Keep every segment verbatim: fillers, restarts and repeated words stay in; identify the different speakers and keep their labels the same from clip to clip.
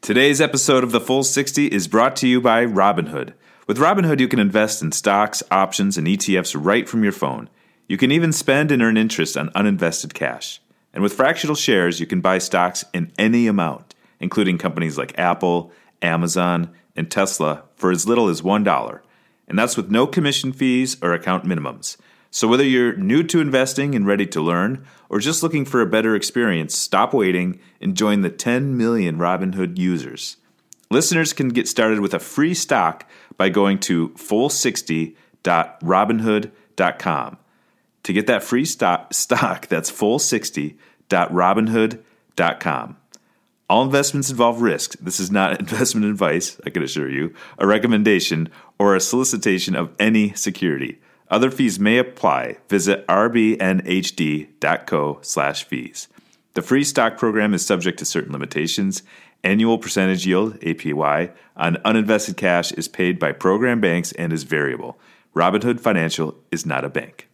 Speaker 1: Today's episode of The Full sixty is brought to you by Robinhood. With Robinhood, you can invest in stocks, options, and E T Fs right from your phone. You can even spend and earn interest on uninvested cash. And with fractional shares, you can buy stocks in any amount, including companies like Apple, Amazon, and Tesla for as little as one dollar. And that's with no commission fees or account minimums. So whether you're new to investing and ready to learn, or just looking for a better experience, stop waiting and join the ten million Robinhood users. Listeners can get started with a free stock by going to full sixty dot robinhood dot com. To get that free stock, stock that's full sixty dot robinhood dot com. All investments involve risk. This is not investment advice, I can assure you, a recommendation, or a solicitation of any security. Other fees may apply. Visit rbnhd.co slash fees. The free stock program is subject to certain limitations. Annual percentage yield, A P Y, on uninvested cash is paid by program banks and is variable. Robinhood Financial is not a bank.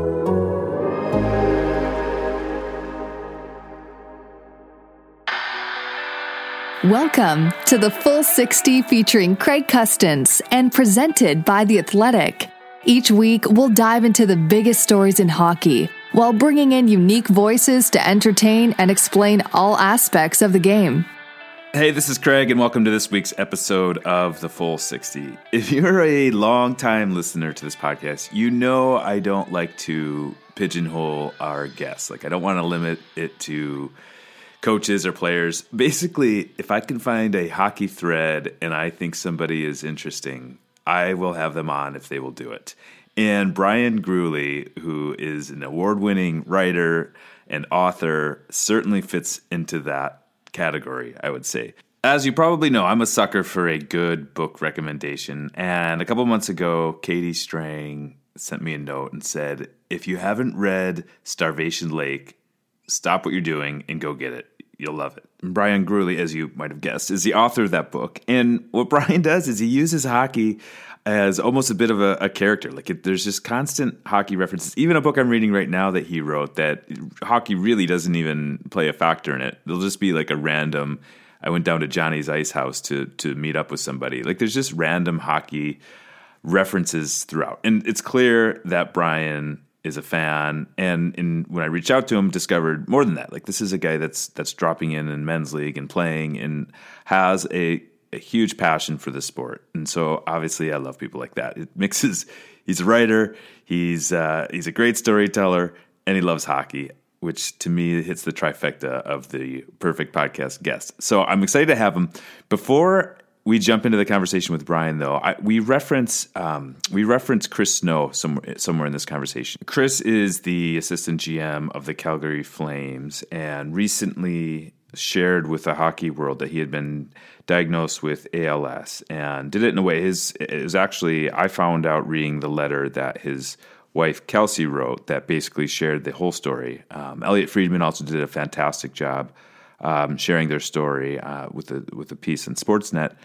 Speaker 2: Welcome to The Full sixty featuring Craig Custance and presented by The Athletic. Each week, we'll dive into the biggest stories in hockey while bringing in unique voices to entertain and explain all aspects of the game.
Speaker 1: Hey, this is Craig, and welcome to this week's episode of The Full sixty. If you're a long-time listener to this podcast, you know I don't like to pigeonhole our guests. Like, I don't want to limit it to coaches or players. Basically, if I can find a hockey thread and I think somebody is interesting, I will have them on if they will do it. And Brian Grewly, who is an award-winning writer and author, certainly fits into that category, I would say. As you probably know, I'm a sucker for a good book recommendation. And a couple months ago, Katie Strang sent me a note and said, if you haven't read Starvation Lake, stop what you're doing and go get it. You'll love it. And Brian Grewly, as you might have guessed, is the author of that book. And what Brian does is he uses hockey as almost a bit of a, a character. Like it, there's just constant hockey references. Even a book I'm reading right now that he wrote that hockey really doesn't even play a factor in it. It'll just be like a random, I went down to Johnny's Ice House to to meet up with somebody. Like there's just random hockey references throughout. And it's clear that Brian is a fan, and in, when I reached out to him, discovered more than that. Like this is a guy that's that's dropping in in men's league and playing, and has a, a huge passion for the sport. And so, obviously, I love people like that. It mixes. He's a writer, he's uh, he's a great storyteller, and he loves hockey, which to me hits the trifecta of the perfect podcast guest. So I'm excited to have him. Before we jump into the conversation with Brian, though, I, we reference um, we reference Chris Snow somewhere, somewhere in this conversation. Chris is the assistant G M of the Calgary Flames, and recently shared with the hockey world that he had been diagnosed with A L S, and did it in a way. His it was actually I found out reading the letter that his wife Kelsey wrote that basically shared the whole story. Um, Elliot Friedman also did a fantastic job um, sharing their story uh, with the with a piece in Sportsnet.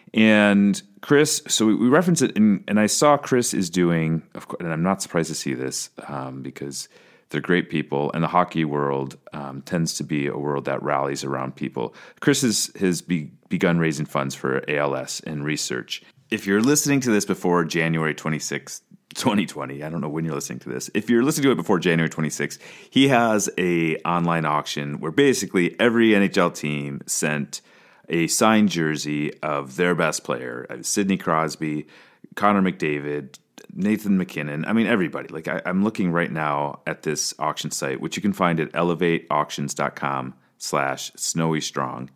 Speaker 1: And Chris, so we, we reference it, and, and I saw Chris is doing, of course, and I'm not surprised to see this um, because they're great people, and the hockey world um, tends to be a world that rallies around people. Chris has, has be, begun raising funds for A L S and research. If you're listening to this before January twenty-sixth, twenty twenty, I don't know when you're listening to this. If you're listening to it before January twenty-sixth, he has a online auction where basically every N H L team sent a signed jersey of their best player, Sidney Crosby, Connor McDavid, Nathan McKinnon. I mean, everybody. Like I, I'm looking right now at this auction site, which you can find at elevateauctions.com slash snowy strong.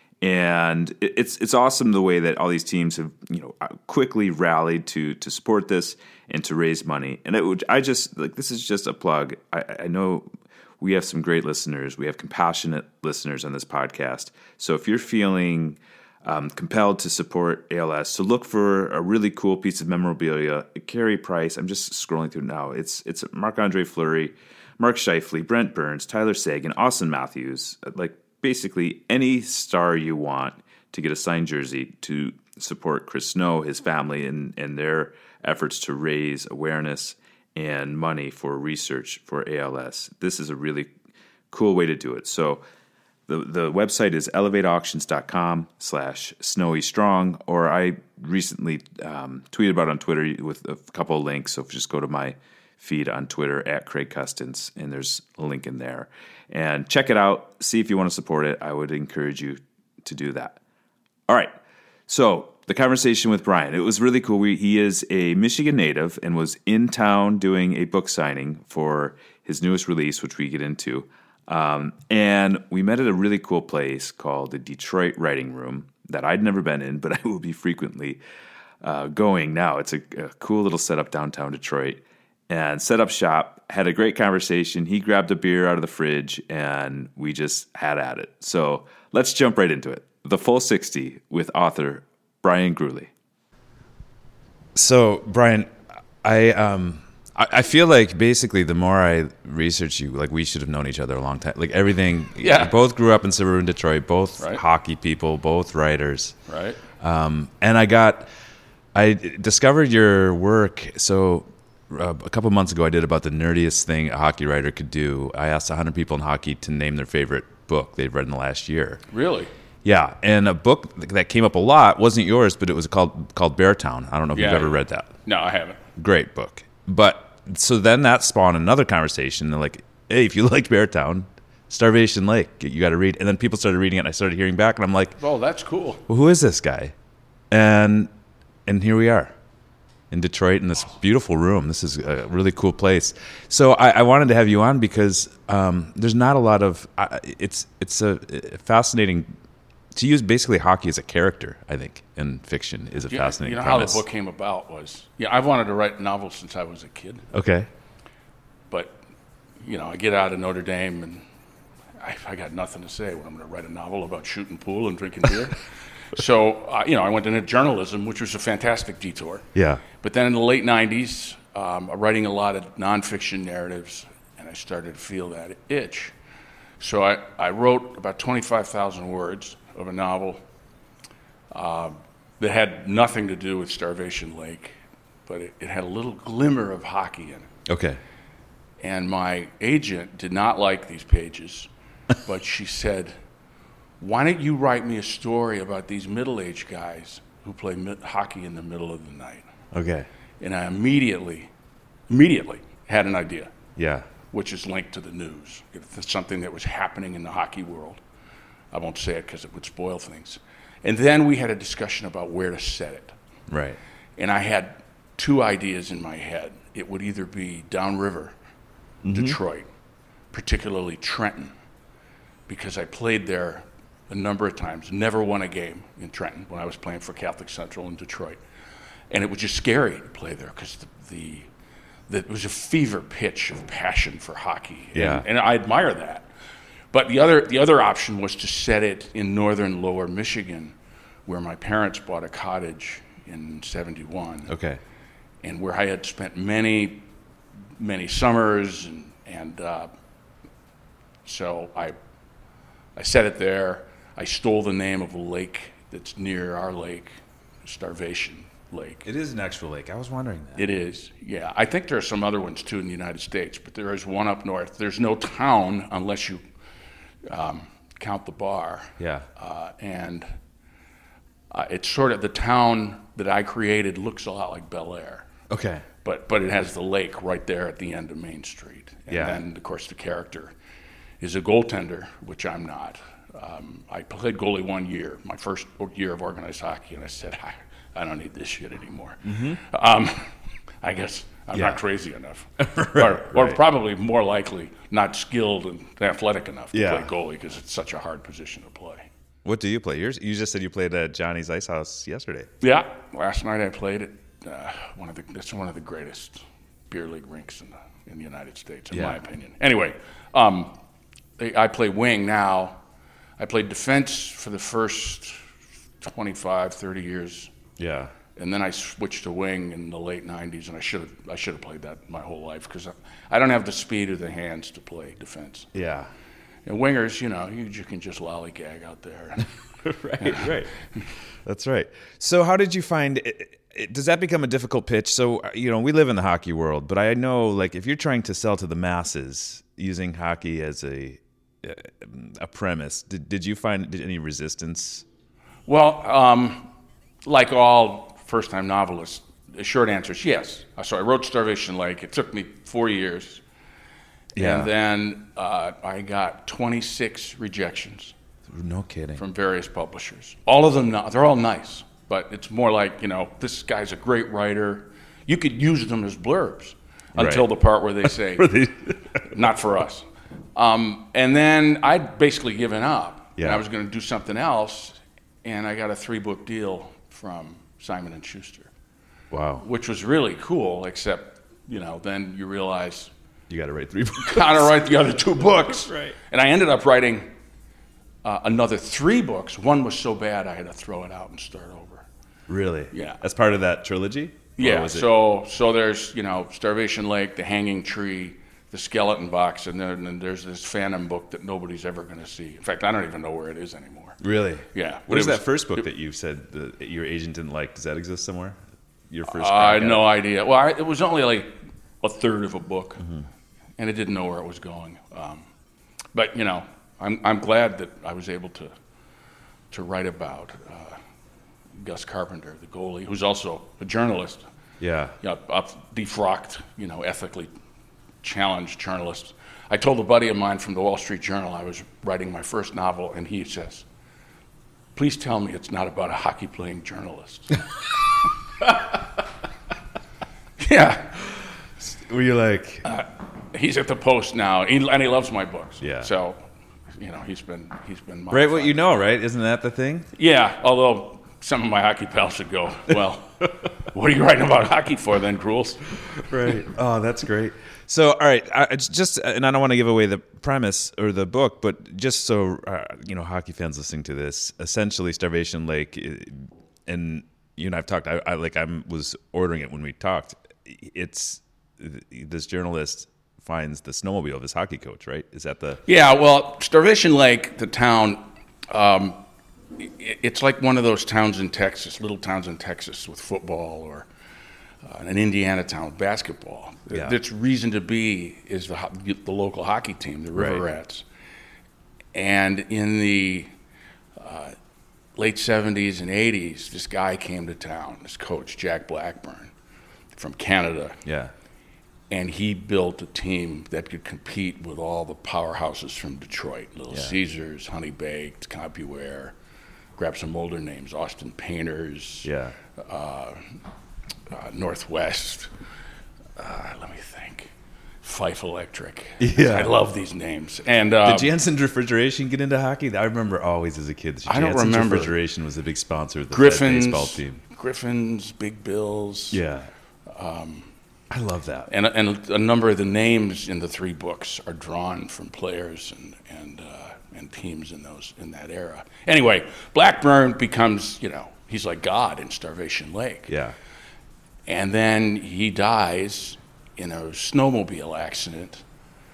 Speaker 1: And it, it's it's awesome the way that all these teams have, you know, quickly rallied to to support this and to raise money. And it would, I just like this is just a plug. I, I know we have some great listeners. We have compassionate listeners on this podcast. So if you're feeling um, compelled to support A L S, so look for a really cool piece of memorabilia. Carey Price, I'm just scrolling through now. It's it's Marc-Andre Fleury, Mark Scheifele, Brent Burns, Tyler Seguin, Austin Matthews. Like basically any star you want to get a signed jersey to support Chris Snow, his family, and, and their efforts to raise awareness and money for research for A L S. This is a really cool way to do it. So The the website is elevateauctions.com slash snowy strong, or I recently um, tweeted about it on Twitter with a couple of links. So just go to my feed on Twitter at Craig Custance, and there's a link in there. And check it out. See if you want to support it. I would encourage you to do that. All right. So the conversation with Brian, it was really cool. We, he is a Michigan native and was in town doing a book signing for his newest release, which we get into. Um, and we met at a really cool place called the Detroit Writing Room that I'd never been in, but I will be frequently uh, going now. It's a, a cool little setup downtown Detroit. And set up shop, had a great conversation. He grabbed a beer out of the fridge, and we just had at it. So let's jump right into it. The Full sixty with author Brian Gruley.
Speaker 3: So, Brian, I um I, I feel like basically the more I research you, like we should have known each other a long time. Like everything,
Speaker 4: yeah.
Speaker 3: We both grew up in suburban Detroit, both
Speaker 4: right.
Speaker 3: hockey people, both writers.
Speaker 4: Right.
Speaker 3: Um, and I got, I discovered your work. So uh, a couple months ago, I did about the nerdiest thing a hockey writer could do. I asked one hundred people in hockey to name their favorite book they've read in the last year.
Speaker 4: Really?
Speaker 3: Yeah, and a book that came up a lot wasn't yours, but it was called called Beartown. I don't know if
Speaker 4: Yeah.
Speaker 3: you've ever read that.
Speaker 4: No, I haven't.
Speaker 3: Great book. But so then that spawned another conversation. They're like, hey, if you liked Beartown, Starvation Lake, you got to read. And then people started reading it, and I started hearing back, and I'm like,
Speaker 4: Oh, that's cool.
Speaker 3: well, who is this guy? And and here we are in Detroit in this beautiful room. This is a really cool place. So I, I wanted to have you on because um, there's not a lot of uh, it's it's a, a fascinating to use basically hockey as a character. I think in fiction is a
Speaker 4: You,
Speaker 3: fascinating.
Speaker 4: you know
Speaker 3: premise.
Speaker 4: how the book came about was, yeah, I've wanted to write novels since I was a kid,
Speaker 3: Okay.
Speaker 4: but you know, I get out of Notre Dame and I, I got nothing to say when I'm going to write a novel about shooting pool and drinking beer. So, uh, you know, I went into journalism, which was a fantastic detour.
Speaker 3: Yeah.
Speaker 4: But then in the late nineties, um, I'm writing a lot of nonfiction narratives, and I started to feel that itch. So I, I wrote about twenty-five thousand words of a novel uh, that had nothing to do with Starvation Lake, but it, it had a little glimmer of hockey in it.
Speaker 3: Okay.
Speaker 4: And my agent did not like these pages, but she said, why don't you write me a story about these middle-aged guys who play mi- hockey in the middle of the night?
Speaker 3: Okay.
Speaker 4: And I immediately, immediately had an idea,
Speaker 3: Yeah.
Speaker 4: which is linked to the news. It's something that was happening in the hockey world. I won't say it because it would spoil things. And then we had a discussion about where to set it.
Speaker 3: Right.
Speaker 4: And I had two ideas in my head. It would either be downriver,
Speaker 3: Mm-hmm.
Speaker 4: Detroit, particularly Trenton, because I played there a number of times, never won a game in Trenton when I was playing for Catholic Central in Detroit. And it was just scary to play there because the, the, the, it was a fever pitch of passion for hockey.
Speaker 3: Yeah.
Speaker 4: And, and I admire that. But the other, the other option was to set it in northern lower Michigan, where my parents bought a cottage in seventy-one.
Speaker 3: Okay.
Speaker 4: And where I had spent many, many summers, and, and uh, so I, I set it there. I stole the name of a lake that's near our lake, Starvation Lake.
Speaker 3: It is an actual lake. I was wondering that.
Speaker 4: It is, yeah. I think there are some other ones too in the United States, but there is one up north. There's no town unless you um, count the bar.
Speaker 3: Yeah.
Speaker 4: Uh, and uh, it's sort of the town that I created looks a lot like Bel Air.
Speaker 3: Okay.
Speaker 4: But but it has the lake right there at the end of Main Street. And
Speaker 3: Yeah.
Speaker 4: then, of course, the character is a goaltender, which I'm not. Um, I played goalie one year, my first year of organized hockey, and I said, I, I don't need this shit anymore. Mm-hmm. Um, I guess I'm
Speaker 3: Yeah.
Speaker 4: not crazy enough.
Speaker 3: Right,
Speaker 4: or, or
Speaker 3: right.
Speaker 4: probably more likely not skilled and athletic enough to
Speaker 3: Yeah.
Speaker 4: play goalie because it's such a hard position to play.
Speaker 3: What do you play? Yours? You just said you played at Johnny's Ice House yesterday.
Speaker 4: Yeah, last night I played at uh, one of the. It's one of the greatest beer league rinks in the in the United States, in
Speaker 3: Yeah.
Speaker 4: my opinion. Anyway, um, I I play wing now. I played defense for the first twenty-five, thirty years,
Speaker 3: Yeah.
Speaker 4: and then I switched to wing in the late nineties. And I should have I should have played that my whole life because I, I don't have the speed or the hands to play defense.
Speaker 3: Yeah.
Speaker 4: And wingers, you know, you, you can just lollygag out there.
Speaker 3: right, right. That's right. So how did you find it, it, does that become a difficult pitch? So, you know, we live in the hockey world, but I know like if you're trying to sell to the masses using hockey as a a premise. Did did you find did any resistance?
Speaker 4: Well, um, like all first-time novelists, the short answer is yes. So I wrote Starvation Lake. It took me four years.
Speaker 3: Yeah.
Speaker 4: And then uh, I got twenty-six rejections.
Speaker 3: No kidding.
Speaker 4: From various publishers. All of them, they're all nice, but it's more like, you know, this guy's a great writer. You could use them as blurbs until
Speaker 3: right.
Speaker 4: the part where they say, not for us. Um, and then I'd basically given up.
Speaker 3: Yeah.
Speaker 4: And I was going to do something else, and I got a three-book deal from Simon and Schuster.
Speaker 3: Wow.
Speaker 4: Which was really cool, except, you know, then you realize
Speaker 3: you got to write three books.
Speaker 4: Got to write the other two books.
Speaker 3: Right.
Speaker 4: And I ended up writing uh, another three books. One was so bad I had to throw it out and start over.
Speaker 3: Really?
Speaker 4: Yeah.
Speaker 3: As part of that trilogy?
Speaker 4: Yeah.
Speaker 3: Was it...
Speaker 4: So so there's, you know, Starvation Lake, The Hanging Tree, The Skeleton Box, and then and there's this Phantom book that nobody's ever going to see. In fact, I don't even know where it is anymore.
Speaker 3: Really?
Speaker 4: Yeah.
Speaker 3: What is
Speaker 4: was,
Speaker 3: that first book
Speaker 4: it,
Speaker 3: that you said that your agent didn't like? Does that exist somewhere? Your first.
Speaker 4: I had no idea. Well, I, it was only like a third of a book, mm-hmm. and I didn't know where it was going. Um, but you know, I'm I'm glad that I was able to to write about uh, Gus Carpenter, the goalie, who's also a journalist.
Speaker 3: Yeah.
Speaker 4: You know, a defrocked, you know, ethically challenged journalist. I told a buddy of mine from the Wall Street Journal I was writing my first novel, and he says, "Please tell me it's not about a hockey-playing journalist." Yeah.
Speaker 3: Were you like?
Speaker 4: Uh, he's at the Post now, he, and he loves my books.
Speaker 3: Yeah.
Speaker 4: So, you know, he's been he's been
Speaker 3: right. What you know, right? Isn't that the thing?
Speaker 4: Yeah. Although some of my hockey pals would go, "Well, what are you writing about hockey for, then, Gruels?"
Speaker 3: Right. Oh, that's great. So, all right, I, it's just, and I don't want to give away the premise or the book, but just so uh, you know, hockey fans listening to this, essentially, Starvation Lake, and you and I've talked. I, I like I was ordering it when we talked. It's this journalist finds the snowmobile of his hockey coach, right? Is that the? Yeah.
Speaker 4: Well, Starvation Lake, the town, um, it's like one of those towns in Texas, little towns in Texas with football, or uh, an Indiana town with basketball.
Speaker 3: Yeah.
Speaker 4: Its reason to be is the the local hockey team, the River
Speaker 3: Right.
Speaker 4: Rats. And in the uh, late seventies and eighties, this guy came to town, this coach, Jack Blackburn, from Canada.
Speaker 3: Yeah.
Speaker 4: And he built a team that could compete with all the powerhouses from Detroit, Little
Speaker 3: Yeah.
Speaker 4: Caesars, Honey Baked, CompuWare, grab some older names, Austin Painters,
Speaker 3: Yeah.
Speaker 4: uh, uh, Northwest, uh, let me think, Fife Electric.
Speaker 3: Yeah.
Speaker 4: I love these names. And uh,
Speaker 3: Did Jansen's Refrigeration get into hockey? I remember always as a kid.
Speaker 4: I don't
Speaker 3: Jansen's
Speaker 4: remember.
Speaker 3: Refrigeration was a big sponsor of the
Speaker 4: Griffins,
Speaker 3: baseball team.
Speaker 4: Griffins, Big Bills.
Speaker 3: Yeah. Um, I love that.
Speaker 4: And, and a number of the names in the three books are drawn from players and and uh, and teams in those in that era. Anyway, Blackburn becomes, you know, he's like God in Starvation Lake.
Speaker 3: Yeah.
Speaker 4: And then he dies in a snowmobile accident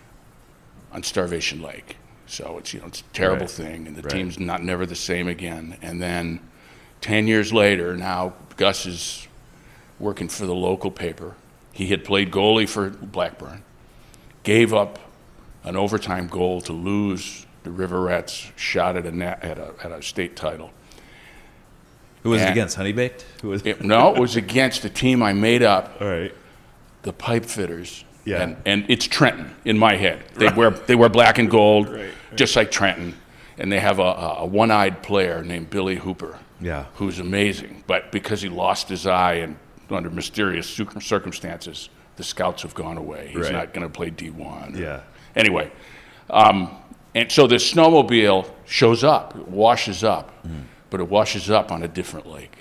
Speaker 4: on Starvation Lake. So it's, you know, it's a terrible
Speaker 3: Right.
Speaker 4: thing, and the
Speaker 3: Right.
Speaker 4: team's not never the same again. And then ten years later, now Gus is working for the local paper. He had played goalie for Blackburn, gave up an overtime goal to lose the River Rats shot at a na- at a at a state title.
Speaker 3: Who was it
Speaker 4: And-
Speaker 3: against? Honey Baked? Who was
Speaker 4: It, no, it was against a team I made up,
Speaker 3: All right.
Speaker 4: the Pipe Fitters.
Speaker 3: Yeah.
Speaker 4: And, and it's Trenton in my head. They wear they wear black and gold,
Speaker 3: Right, right.
Speaker 4: just like Trenton. And they have a, a one-eyed player named Billy Hooper,
Speaker 3: Yeah.
Speaker 4: who's amazing. But because he lost his eye and under mysterious cir- circumstances, the scouts have gone away. He's
Speaker 3: Right.
Speaker 4: not going to play D one.
Speaker 3: Yeah.
Speaker 4: Anyway, um, and so this snowmobile shows up, it washes up,
Speaker 3: Mm.
Speaker 4: but it washes up on a different lake.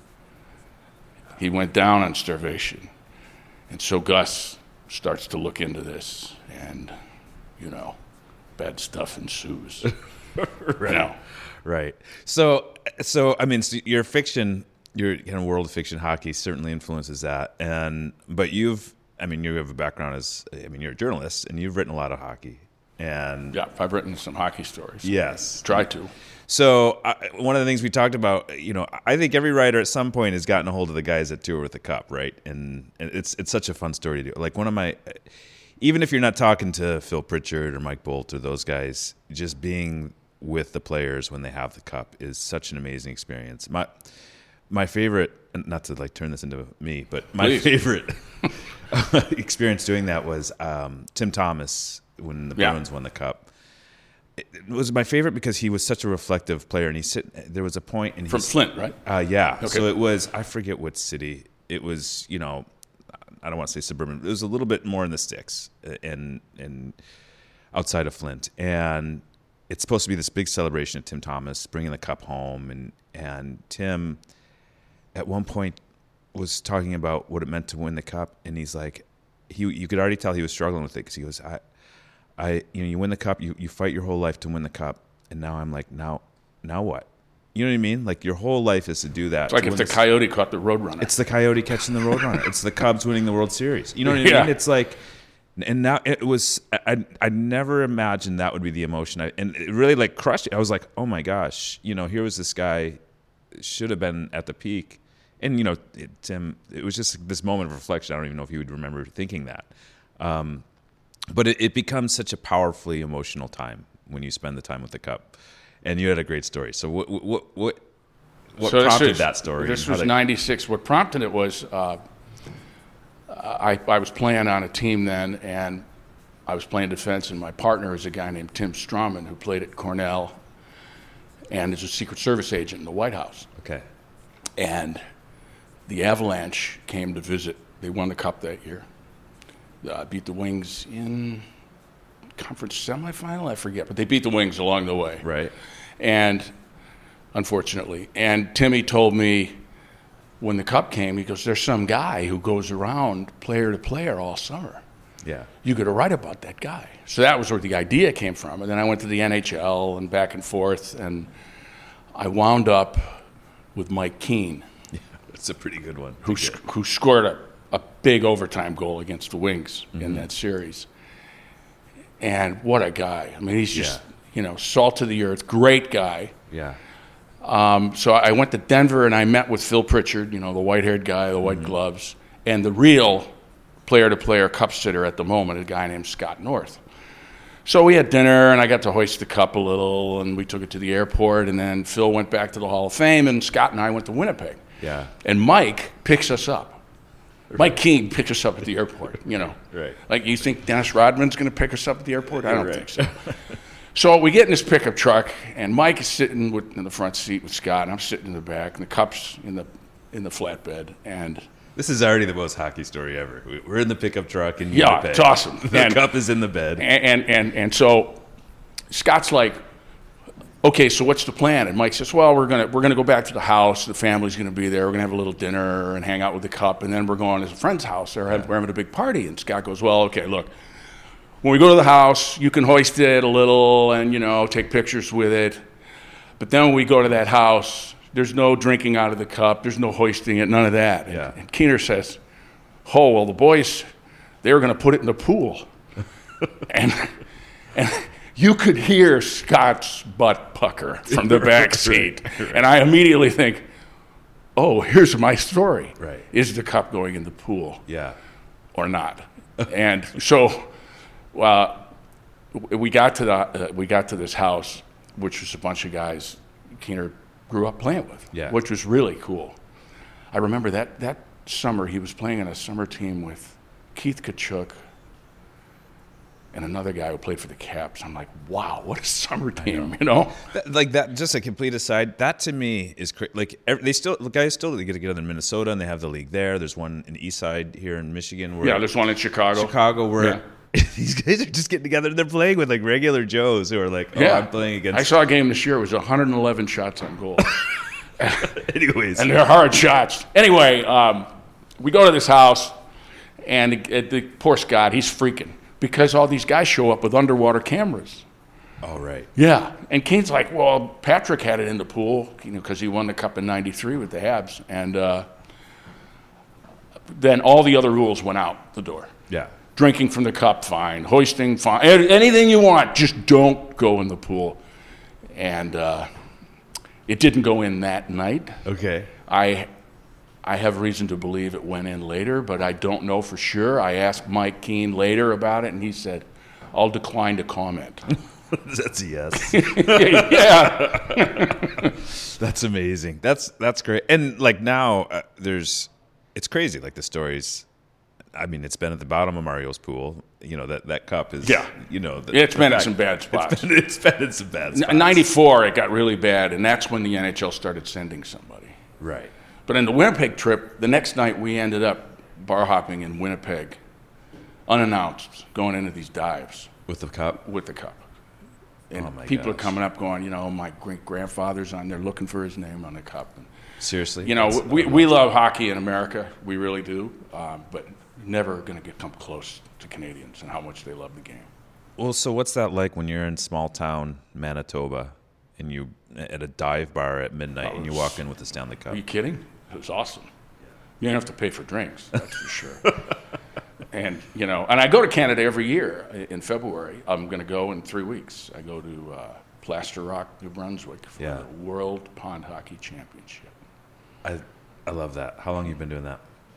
Speaker 4: He went down on Starvation. And so Gus starts to look into this, and, you know, bad stuff ensues.
Speaker 3: Right.
Speaker 4: You know.
Speaker 3: Right. So, so I mean, so your fiction, your kind of world of fiction, hockey certainly influences that. And but you've, I mean, you have a background as, I mean, you're a journalist, and you've written a lot of hockey. And
Speaker 4: Yeah, I've written some hockey stories.
Speaker 3: yes,
Speaker 4: Try to.
Speaker 3: So uh, one of the things we talked about, you know, I think every writer at some point has gotten a hold of the guys that tour with the cup, right? And, and it's it's such a fun story to do. Like one of my, even if you're not talking to Phil Pritchard or Mike Bolt or those guys, just being with the players when they have the cup is such an amazing experience. My my favorite, not to like turn this into me, but my
Speaker 4: Please.
Speaker 3: favorite experience doing that was um, Tim Thomas when the Bruins
Speaker 4: Yeah.
Speaker 3: won the cup. It, it was my favorite because he was such a reflective player, and he sit. There was a point, and
Speaker 4: From
Speaker 3: he's,
Speaker 4: Flint, right?
Speaker 3: Uh, yeah.
Speaker 4: Okay.
Speaker 3: So it was. I forget what city. It was. You know, I don't want to say suburban. It was a little bit more in the sticks, and and outside of Flint, and it's supposed to be this big celebration of Tim Thomas bringing the cup home, and and Tim, at one point, was talking about what it meant to win the cup, and he's like, he you could already tell he was struggling with it because he goes, I. I, you know, you win the cup, you, you fight your whole life to win the cup, and now I'm like, now, now what? You know what I mean? Like your whole life is to do that.
Speaker 4: It's like if the
Speaker 3: this.
Speaker 4: Coyote caught the Roadrunner.
Speaker 3: It's the Coyote catching the Roadrunner. It's the Cubs winning the World Series. You know what I
Speaker 4: Yeah.
Speaker 3: mean? It's like, and now it was. I I never imagined that would be the emotion. I, and it really like crushed it. I was like, oh my gosh, you know, here was this guy, should have been at the peak, and you know, it, Tim. It was just this moment of reflection. I don't even know if he would remember thinking that. Um, But it, it becomes such a powerfully emotional time when you spend the time with the cup, and you had a great story. So what what what what
Speaker 4: So this
Speaker 3: prompted
Speaker 4: is-
Speaker 3: that story?
Speaker 4: This
Speaker 3: and how
Speaker 4: was
Speaker 3: that-
Speaker 4: ninety-six. What prompted it was uh, I, I was playing on a team then, and I was playing defense, and my partner is a guy named Tim Strawman who played at Cornell and is a Secret Service agent in the White House.
Speaker 3: Okay.
Speaker 4: And the Avalanche came to visit. They won the cup that year. Uh, beat the Wings in conference semifinal, I forget, but they beat the Wings along the way.
Speaker 3: Right.
Speaker 4: And unfortunately, and Timmy told me when the cup came, he goes, there's some guy who goes around player to player all summer.
Speaker 3: Yeah.
Speaker 4: You got to write about that guy. So that was where the idea came from. And then I went to the N H L and back and forth, and I wound up with Mike Keane,
Speaker 3: It's a pretty good one.
Speaker 4: who, sc- who scored a, a big overtime goal against the Wings in that series. And what a guy. I mean, he's just,
Speaker 3: Yeah.
Speaker 4: you know, salt of the earth, great guy.
Speaker 3: Yeah.
Speaker 4: Um, so I went to Denver and I met with Phil Pritchard, you know, the white-haired guy, the white gloves, and the real player-to-player cup sitter at the moment, a guy named Scott North. So we had dinner, and I got to hoist the cup a little, and we took it to the airport, and then Phil went back to the Hall of Fame, and Scott and I went to Winnipeg.
Speaker 3: Yeah.
Speaker 4: And Mike picks us up. Mike King picks us up at the airport, you know.
Speaker 3: Right.
Speaker 4: Like, you think Dennis Rodman's going to pick us up at the airport? I don't
Speaker 3: Right.
Speaker 4: think so. So we get in this pickup truck, and Mike is sitting with, in the front seat with Scott, and I'm sitting in the back, and the cup's in the in the flatbed, and
Speaker 3: This is already the most hockey story ever. We- We're in the pickup truck in
Speaker 4: Yeah,
Speaker 3: Winnipeg.
Speaker 4: it's awesome.
Speaker 3: The
Speaker 4: And-
Speaker 3: cup is in the bed.
Speaker 4: and and and, and so Scott's like, okay, so what's the plan? And Mike says, well, we're gonna we're gonna go back to the house. The family's gonna be there. We're gonna have a little dinner and hang out with the cup, and then we're going to a friend's house. They're having, we're having a big party. And Scott goes, well, okay, look, when we go to the house, you can hoist it a little and you know take pictures with it. But then when we go to that house, there's no drinking out of the cup. There's no hoisting it. None of that. And,
Speaker 3: Yeah.
Speaker 4: and Keener says, oh well, the boys, they were gonna put it in the pool, and and. You could hear Scott's butt pucker from the back seat. And I immediately think, oh, here's my story.
Speaker 3: Right.
Speaker 4: Is the cup going in the pool
Speaker 3: Yeah.
Speaker 4: or not? And so uh, we got to the uh, we got to this house, which was a bunch of guys Keener grew up playing with,
Speaker 3: Yeah.
Speaker 4: which was really cool. I remember that, that summer he was playing on a summer team with Keith Kachuk and another guy who played for the Caps. I'm like, wow, what a summer team, you know?
Speaker 3: That- like that, just a complete aside. That to me is cra- like every, they still the guys still get together in Minnesota and they have the league there. There's one in East Side here in Michigan. Where
Speaker 4: Yeah, there's one in Chicago.
Speaker 3: Chicago where
Speaker 4: Yeah.
Speaker 3: these guys are just getting together and they're playing with like regular Joes who are like, oh,
Speaker 4: Yeah.
Speaker 3: I'm playing against.
Speaker 4: I saw a game this year. It was one hundred eleven shots on goal.
Speaker 3: Anyways,
Speaker 4: And they're hard shots. Anyway, um, we go to this house, and the, the poor Scott, he's freaking because all these guys show up with underwater cameras.
Speaker 3: all right.
Speaker 4: Yeah, and Kane's like, well, Patrick had it in the pool, you know, because he won the cup in ninety-three with the Habs, and uh, then all the other rules went out the door.
Speaker 3: Yeah.
Speaker 4: Drinking from the cup, fine. Hoisting, fine. Anything you want, just don't go in the pool. And uh, it didn't go in that night.
Speaker 3: Okay.
Speaker 4: I I have reason to believe it went in later, but I don't know for sure. I asked Mike Keane later about it, and he said, I'll decline to comment.
Speaker 3: That's a yes.
Speaker 4: Yeah.
Speaker 3: That's amazing. That's that's great. And like now, uh, there's, it's crazy. Like the stories. I mean, it's been at the bottom of Mario's pool. You know that that cup is.
Speaker 4: Yeah.
Speaker 3: You know, the,
Speaker 4: It's
Speaker 3: the
Speaker 4: been in
Speaker 3: fact-
Speaker 4: some bad spots.
Speaker 3: It's been, it's been in some bad spots.
Speaker 4: In ninety-four, it got really bad, and that's when the N H L started sending somebody.
Speaker 3: Right.
Speaker 4: But in the Winnipeg trip, the next night we ended up bar hopping in Winnipeg, unannounced, going into these dives
Speaker 3: With the cup.
Speaker 4: with the cup. And
Speaker 3: Oh my
Speaker 4: people are
Speaker 3: gosh.
Speaker 4: coming up going, you know, my great grandfather's on there looking for his name on the cup. And,
Speaker 3: Seriously.
Speaker 4: you know,
Speaker 3: That's-
Speaker 4: we, we love hockey in America. We really do. Um, but never going to get come close to Canadians and how much they love the game.
Speaker 3: Well, so what's that like when you're in small town Manitoba and you at a dive bar at midnight and you walk in with the Stanley Cup?
Speaker 4: Are you kidding? It was awesome. You don't have to pay for drinks, that's for sure. And, you know, and I go to Canada every year in February. I'm going to go in three weeks. I go to uh, Plaster Rock, New Brunswick for
Speaker 3: Yeah.
Speaker 4: the World Pond Hockey Championship.
Speaker 3: I I love that. How long have you been doing that?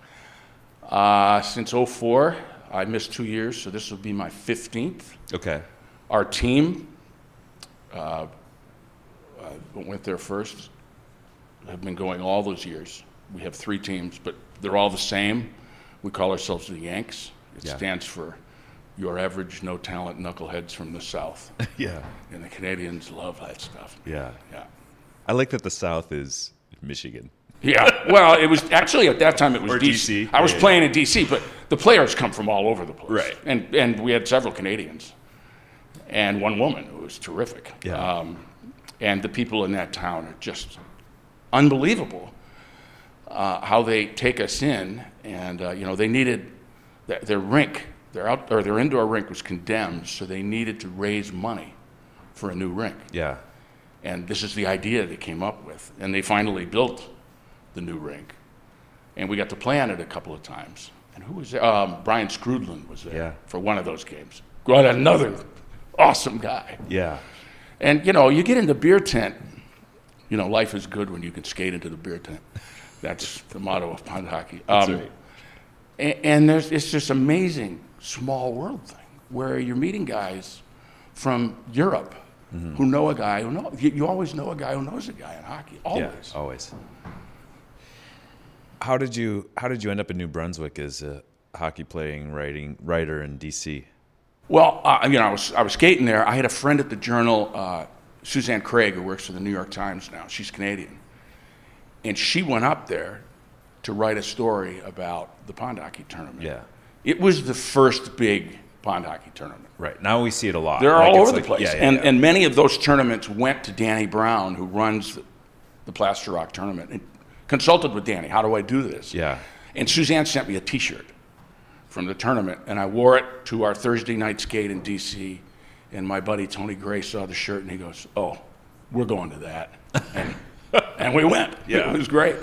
Speaker 4: Uh, since oh four, I missed two years, so this will be my fifteenth.
Speaker 3: Okay.
Speaker 4: Our team uh, uh, went there first, have been going all those years. We have three teams, but they're all the same. We call ourselves the Yanks. It
Speaker 3: Yeah.
Speaker 4: stands for your average, no talent knuckleheads from the South.
Speaker 3: Yeah.
Speaker 4: And the Canadians love that stuff.
Speaker 3: Yeah.
Speaker 4: Yeah.
Speaker 3: I like that the South is Michigan.
Speaker 4: Yeah, well, it was actually at that time it was
Speaker 3: Or
Speaker 4: D
Speaker 3: D
Speaker 4: C.
Speaker 3: C.
Speaker 4: I was
Speaker 3: Yeah, yeah,
Speaker 4: playing in D C, but the players come from all over the place.
Speaker 3: Right.
Speaker 4: And and we had several Canadians, and one woman who was terrific.
Speaker 3: Yeah.
Speaker 4: Um, and the people in that town are just unbelievable. Uh, how they take us in, and uh, you know they needed their, their rink, their out or their indoor rink was condemned, so they needed to raise money for a new rink.
Speaker 3: Yeah.
Speaker 4: And this is the idea they came up with. And they finally built the new rink. And we got to play on it a couple of times. And who was there? Um, Brian Scrudlin was there
Speaker 3: Yeah.
Speaker 4: for one of those games. Got another awesome guy.
Speaker 3: Yeah.
Speaker 4: And, you know, you get in the beer tent. You know, life is good when you can skate into the beer tent. That's the motto of pond hockey.
Speaker 3: That's
Speaker 4: Um,
Speaker 3: right.
Speaker 4: And, and there's, it's this amazing small world thing where you're meeting guys from Europe
Speaker 3: Mm-hmm.
Speaker 4: who know a guy who knows. You, you always know a guy who knows a guy in hockey. Always.
Speaker 3: Yeah. Always. How did you How did you end up in New Brunswick as a hockey playing writing writer in D C?
Speaker 4: Well, uh, you know, I was I was skating there. I had a friend at the Journal, uh, Suzanne Craig, who works for the New York Times now. She's Canadian, and she went up there to write a story about the pond hockey tournament.
Speaker 3: Yeah.
Speaker 4: It was the first big pond hockey tournament.
Speaker 3: Right. Now we see it a lot.
Speaker 4: They're
Speaker 3: Like,
Speaker 4: all
Speaker 3: it's
Speaker 4: over
Speaker 3: like-
Speaker 4: the place.
Speaker 3: Yeah, yeah,
Speaker 4: and,
Speaker 3: yeah.
Speaker 4: and many of those tournaments went to Danny Brown, who runs the, the Plaster Rock tournament, and consulted with Danny. How do I do this?
Speaker 3: Yeah.
Speaker 4: And Suzanne sent me a T-shirt from the tournament, and I wore it to our Thursday night skate in D C, and my buddy Tony Gray saw the shirt, and he goes, oh, we're going to that. And, and we went.
Speaker 3: Yeah.
Speaker 4: It was great.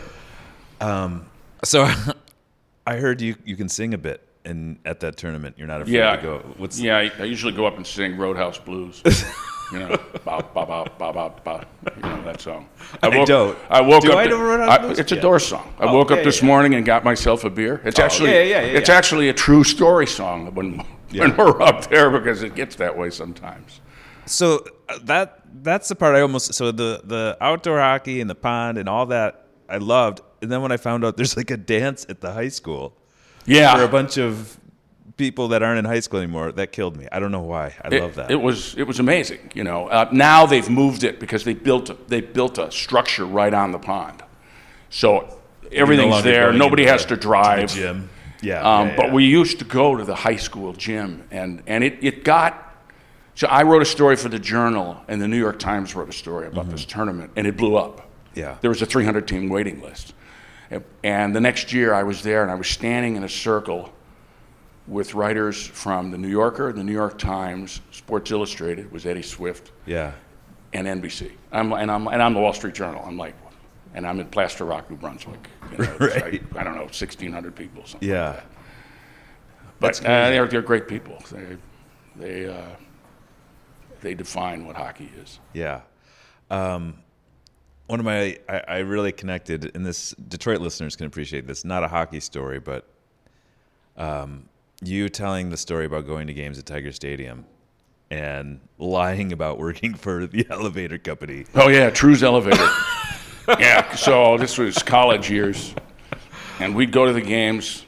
Speaker 3: So I heard you you can sing a bit in at that tournament. You're not afraid
Speaker 4: Yeah.
Speaker 3: to go. What's
Speaker 4: Yeah, I, I usually go up and sing Roadhouse Blues. You know, ba ba ba ba ba ba. You know that song.
Speaker 3: I don't.
Speaker 4: I woke
Speaker 3: Do
Speaker 4: up.
Speaker 3: I
Speaker 4: to-
Speaker 3: know Roadhouse
Speaker 4: I-
Speaker 3: Blues?
Speaker 4: It's a
Speaker 3: Yeah.
Speaker 4: Doors song. I
Speaker 3: Oh,
Speaker 4: woke
Speaker 3: yeah,
Speaker 4: up this
Speaker 3: yeah.
Speaker 4: morning and got myself a beer. It's actually,
Speaker 3: yeah, yeah, yeah,
Speaker 4: it's
Speaker 3: yeah.
Speaker 4: actually a true story song when
Speaker 3: Yeah.
Speaker 4: when we're up there because it gets that way sometimes.
Speaker 3: So uh, that that's the part I almost so the the outdoor hockey and the pond and all that I loved, and then when I found out there's like a dance at the high school
Speaker 4: Yeah,
Speaker 3: for a bunch of people that aren't in high school anymore, that killed me. I don't know why. I
Speaker 4: It,
Speaker 3: love that.
Speaker 4: it was it was amazing. You know, uh, now they've moved it because they built a, they built a structure right on the pond, so everything's
Speaker 3: longer
Speaker 4: there.
Speaker 3: going
Speaker 4: Nobody
Speaker 3: into
Speaker 4: has
Speaker 3: the-
Speaker 4: to drive.
Speaker 3: to the gym. Yeah,
Speaker 4: Um,
Speaker 3: yeah,
Speaker 4: But
Speaker 3: yeah.
Speaker 4: we used to go to the high school gym, and, and it, it got. So I wrote a story for the Journal, and the New York Times wrote a story about this tournament, and it blew up.
Speaker 3: Mm-hmm. Yeah.
Speaker 4: There was a three hundred team waiting list. And- And the next year I was there, and I was standing in a circle with writers from the New Yorker, the New York Times, Sports Illustrated was Eddie Swift,
Speaker 3: yeah.
Speaker 4: and N B C. I'm, and, I'm, and I'm the Wall Street Journal. I'm like, and I'm in Plaster Rock, New Brunswick. You know, it's
Speaker 3: Right.
Speaker 4: like, I don't know, sixteen hundred people, something
Speaker 3: Yeah.
Speaker 4: like that. But uh, they're, they're great people. They, they, uh, they define what hockey is.
Speaker 3: Yeah. Um, one of my I, I really connected, and this Detroit listeners can appreciate this. Not a hockey story, but um, you telling the story about going to games at Tiger Stadium and lying about working for the elevator company.
Speaker 4: Oh yeah, True's Elevator. Yeah, so this was college years, and we'd go to the games,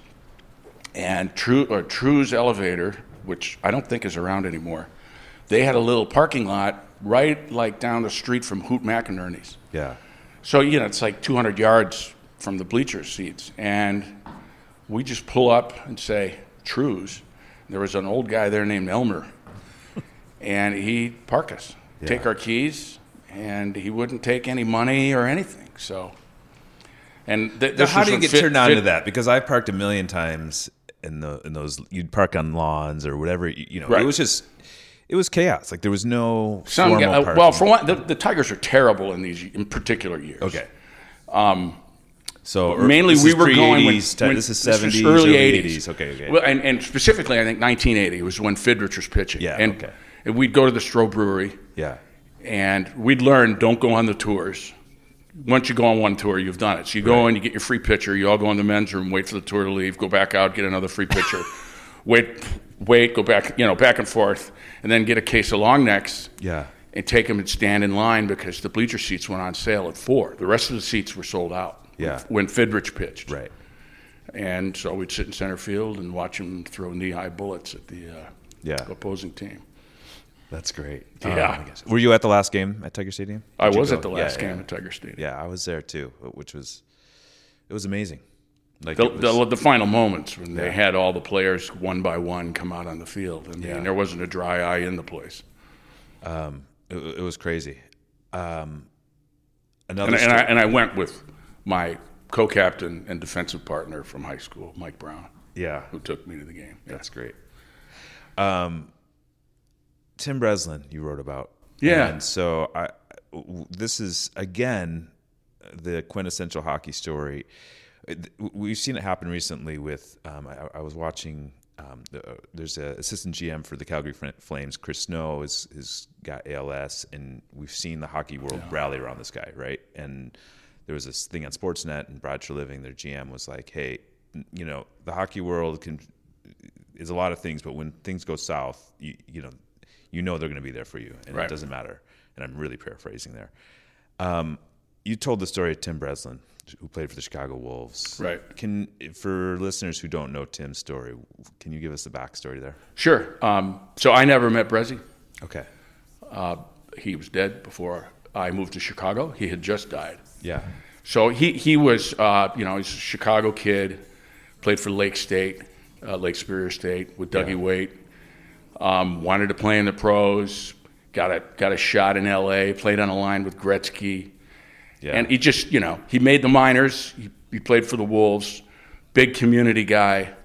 Speaker 4: and True or True's Elevator, which I don't think is around anymore, they had a little parking lot right like down the street from Hoot McInerney's.
Speaker 3: Yeah.
Speaker 4: So, you know, it's like two hundred yards from the bleacher seats. And we just pull up and say, True's. There was an old guy there named Elmer. And he'd park us, yeah. take our keys, and he wouldn't take any money or anything. So, and th- this
Speaker 3: how
Speaker 4: was
Speaker 3: do you
Speaker 4: when
Speaker 3: get
Speaker 4: fit,
Speaker 3: turned on
Speaker 4: fit,
Speaker 3: to that? Because I parked a million times in the in those. You'd park on lawns or whatever. You, you know,
Speaker 4: right.
Speaker 3: It was just. It was chaos. Like there was no
Speaker 4: Some
Speaker 3: formal
Speaker 4: guy, uh,
Speaker 3: parking.
Speaker 4: well, for one, the, the Tigers are terrible in these in particular years.
Speaker 3: Okay.
Speaker 4: Um,
Speaker 3: so
Speaker 4: mainly
Speaker 3: this
Speaker 4: we
Speaker 3: is
Speaker 4: were going when,
Speaker 3: eighties,
Speaker 4: when
Speaker 3: this is
Speaker 4: this
Speaker 3: seventies,
Speaker 4: was early
Speaker 3: eighties.
Speaker 4: eighties.
Speaker 3: Okay, okay.
Speaker 4: Well, and, and specifically, I think nineteen eighty was when Fidrich was pitching.
Speaker 3: Yeah,
Speaker 4: and,
Speaker 3: okay.
Speaker 4: And we'd go to the Stroh Brewery.
Speaker 3: Yeah.
Speaker 4: And we'd learn, don't go on the tours. Once you go on one tour, you've done it. So you go
Speaker 3: right.
Speaker 4: in, you get your free pitcher, you all go in the men's room, wait for the tour to leave, go back out, get another free pitcher, wait, wait, go back, you know, back and forth, and then get a case of long necks.
Speaker 3: Yeah.
Speaker 4: And take them and stand in line because the bleacher seats went on sale at four. The rest of the seats were sold out.
Speaker 3: Yeah.
Speaker 4: When Fidrich pitched.
Speaker 3: Right.
Speaker 4: And so we'd sit in center field and watch him throw knee-high bullets at the uh,
Speaker 3: yeah.
Speaker 4: opposing team.
Speaker 3: That's great.
Speaker 4: Yeah.
Speaker 3: Um, Were you at the last game at Tiger Stadium?
Speaker 4: I
Speaker 3: Did you
Speaker 4: was
Speaker 3: go?
Speaker 4: at the last
Speaker 3: yeah,
Speaker 4: game
Speaker 3: yeah.
Speaker 4: at Tiger Stadium.
Speaker 3: Yeah, I was there too, which was it was amazing. Like
Speaker 4: The,
Speaker 3: it was,
Speaker 4: the, the final moments when they
Speaker 3: Yeah.
Speaker 4: had all the players one by one come out on the field. I mean,
Speaker 3: Yeah.
Speaker 4: there wasn't a dry eye in the place.
Speaker 3: um, it, it was crazy. Um, another
Speaker 4: And, and, I,
Speaker 3: story-
Speaker 4: and I went with my co-captain and defensive partner from high school, Mike Brown,
Speaker 3: yeah,
Speaker 4: who took me to the game. Yeah.
Speaker 3: that's great. Um, Tim Breslin, you wrote about.
Speaker 4: Yeah.
Speaker 3: And so I, this is again the quintessential hockey story. We've seen it happen recently with. Um, I, I was watching. Um, the, there's an assistant G M for the Calgary Flames. Chris Snow is has got A L S, and we've seen the hockey world yeah. rally around this guy, right? And there was this thing on Sportsnet, and Brad Treliving, their G M, was like, "Hey, you know, the hockey world can is a lot of things, but when things go south, you, you know." You know they're going to be there for you, and
Speaker 4: right.
Speaker 3: it doesn't matter. And I'm really paraphrasing there. Um, you told the story of Tim Breslin, who played for the Chicago Wolves.
Speaker 4: Right.
Speaker 3: Can for listeners who don't know Tim's story, can you give us the backstory there?
Speaker 4: Sure. Um, so I never met Brezzy.
Speaker 3: Okay.
Speaker 4: Uh, he was dead before I moved to Chicago. He had just died.
Speaker 3: Yeah.
Speaker 4: So he he was uh, you know he's a Chicago kid, played for Lake State, uh, Lake Superior State with Dougie
Speaker 3: Yeah.
Speaker 4: Waite. Um, wanted to play in the pros, got a got a shot in L A, played on a line with Gretzky.
Speaker 3: Yeah.
Speaker 4: And he just, you know, he made the minors. He, he played for the Wolves, big community guy,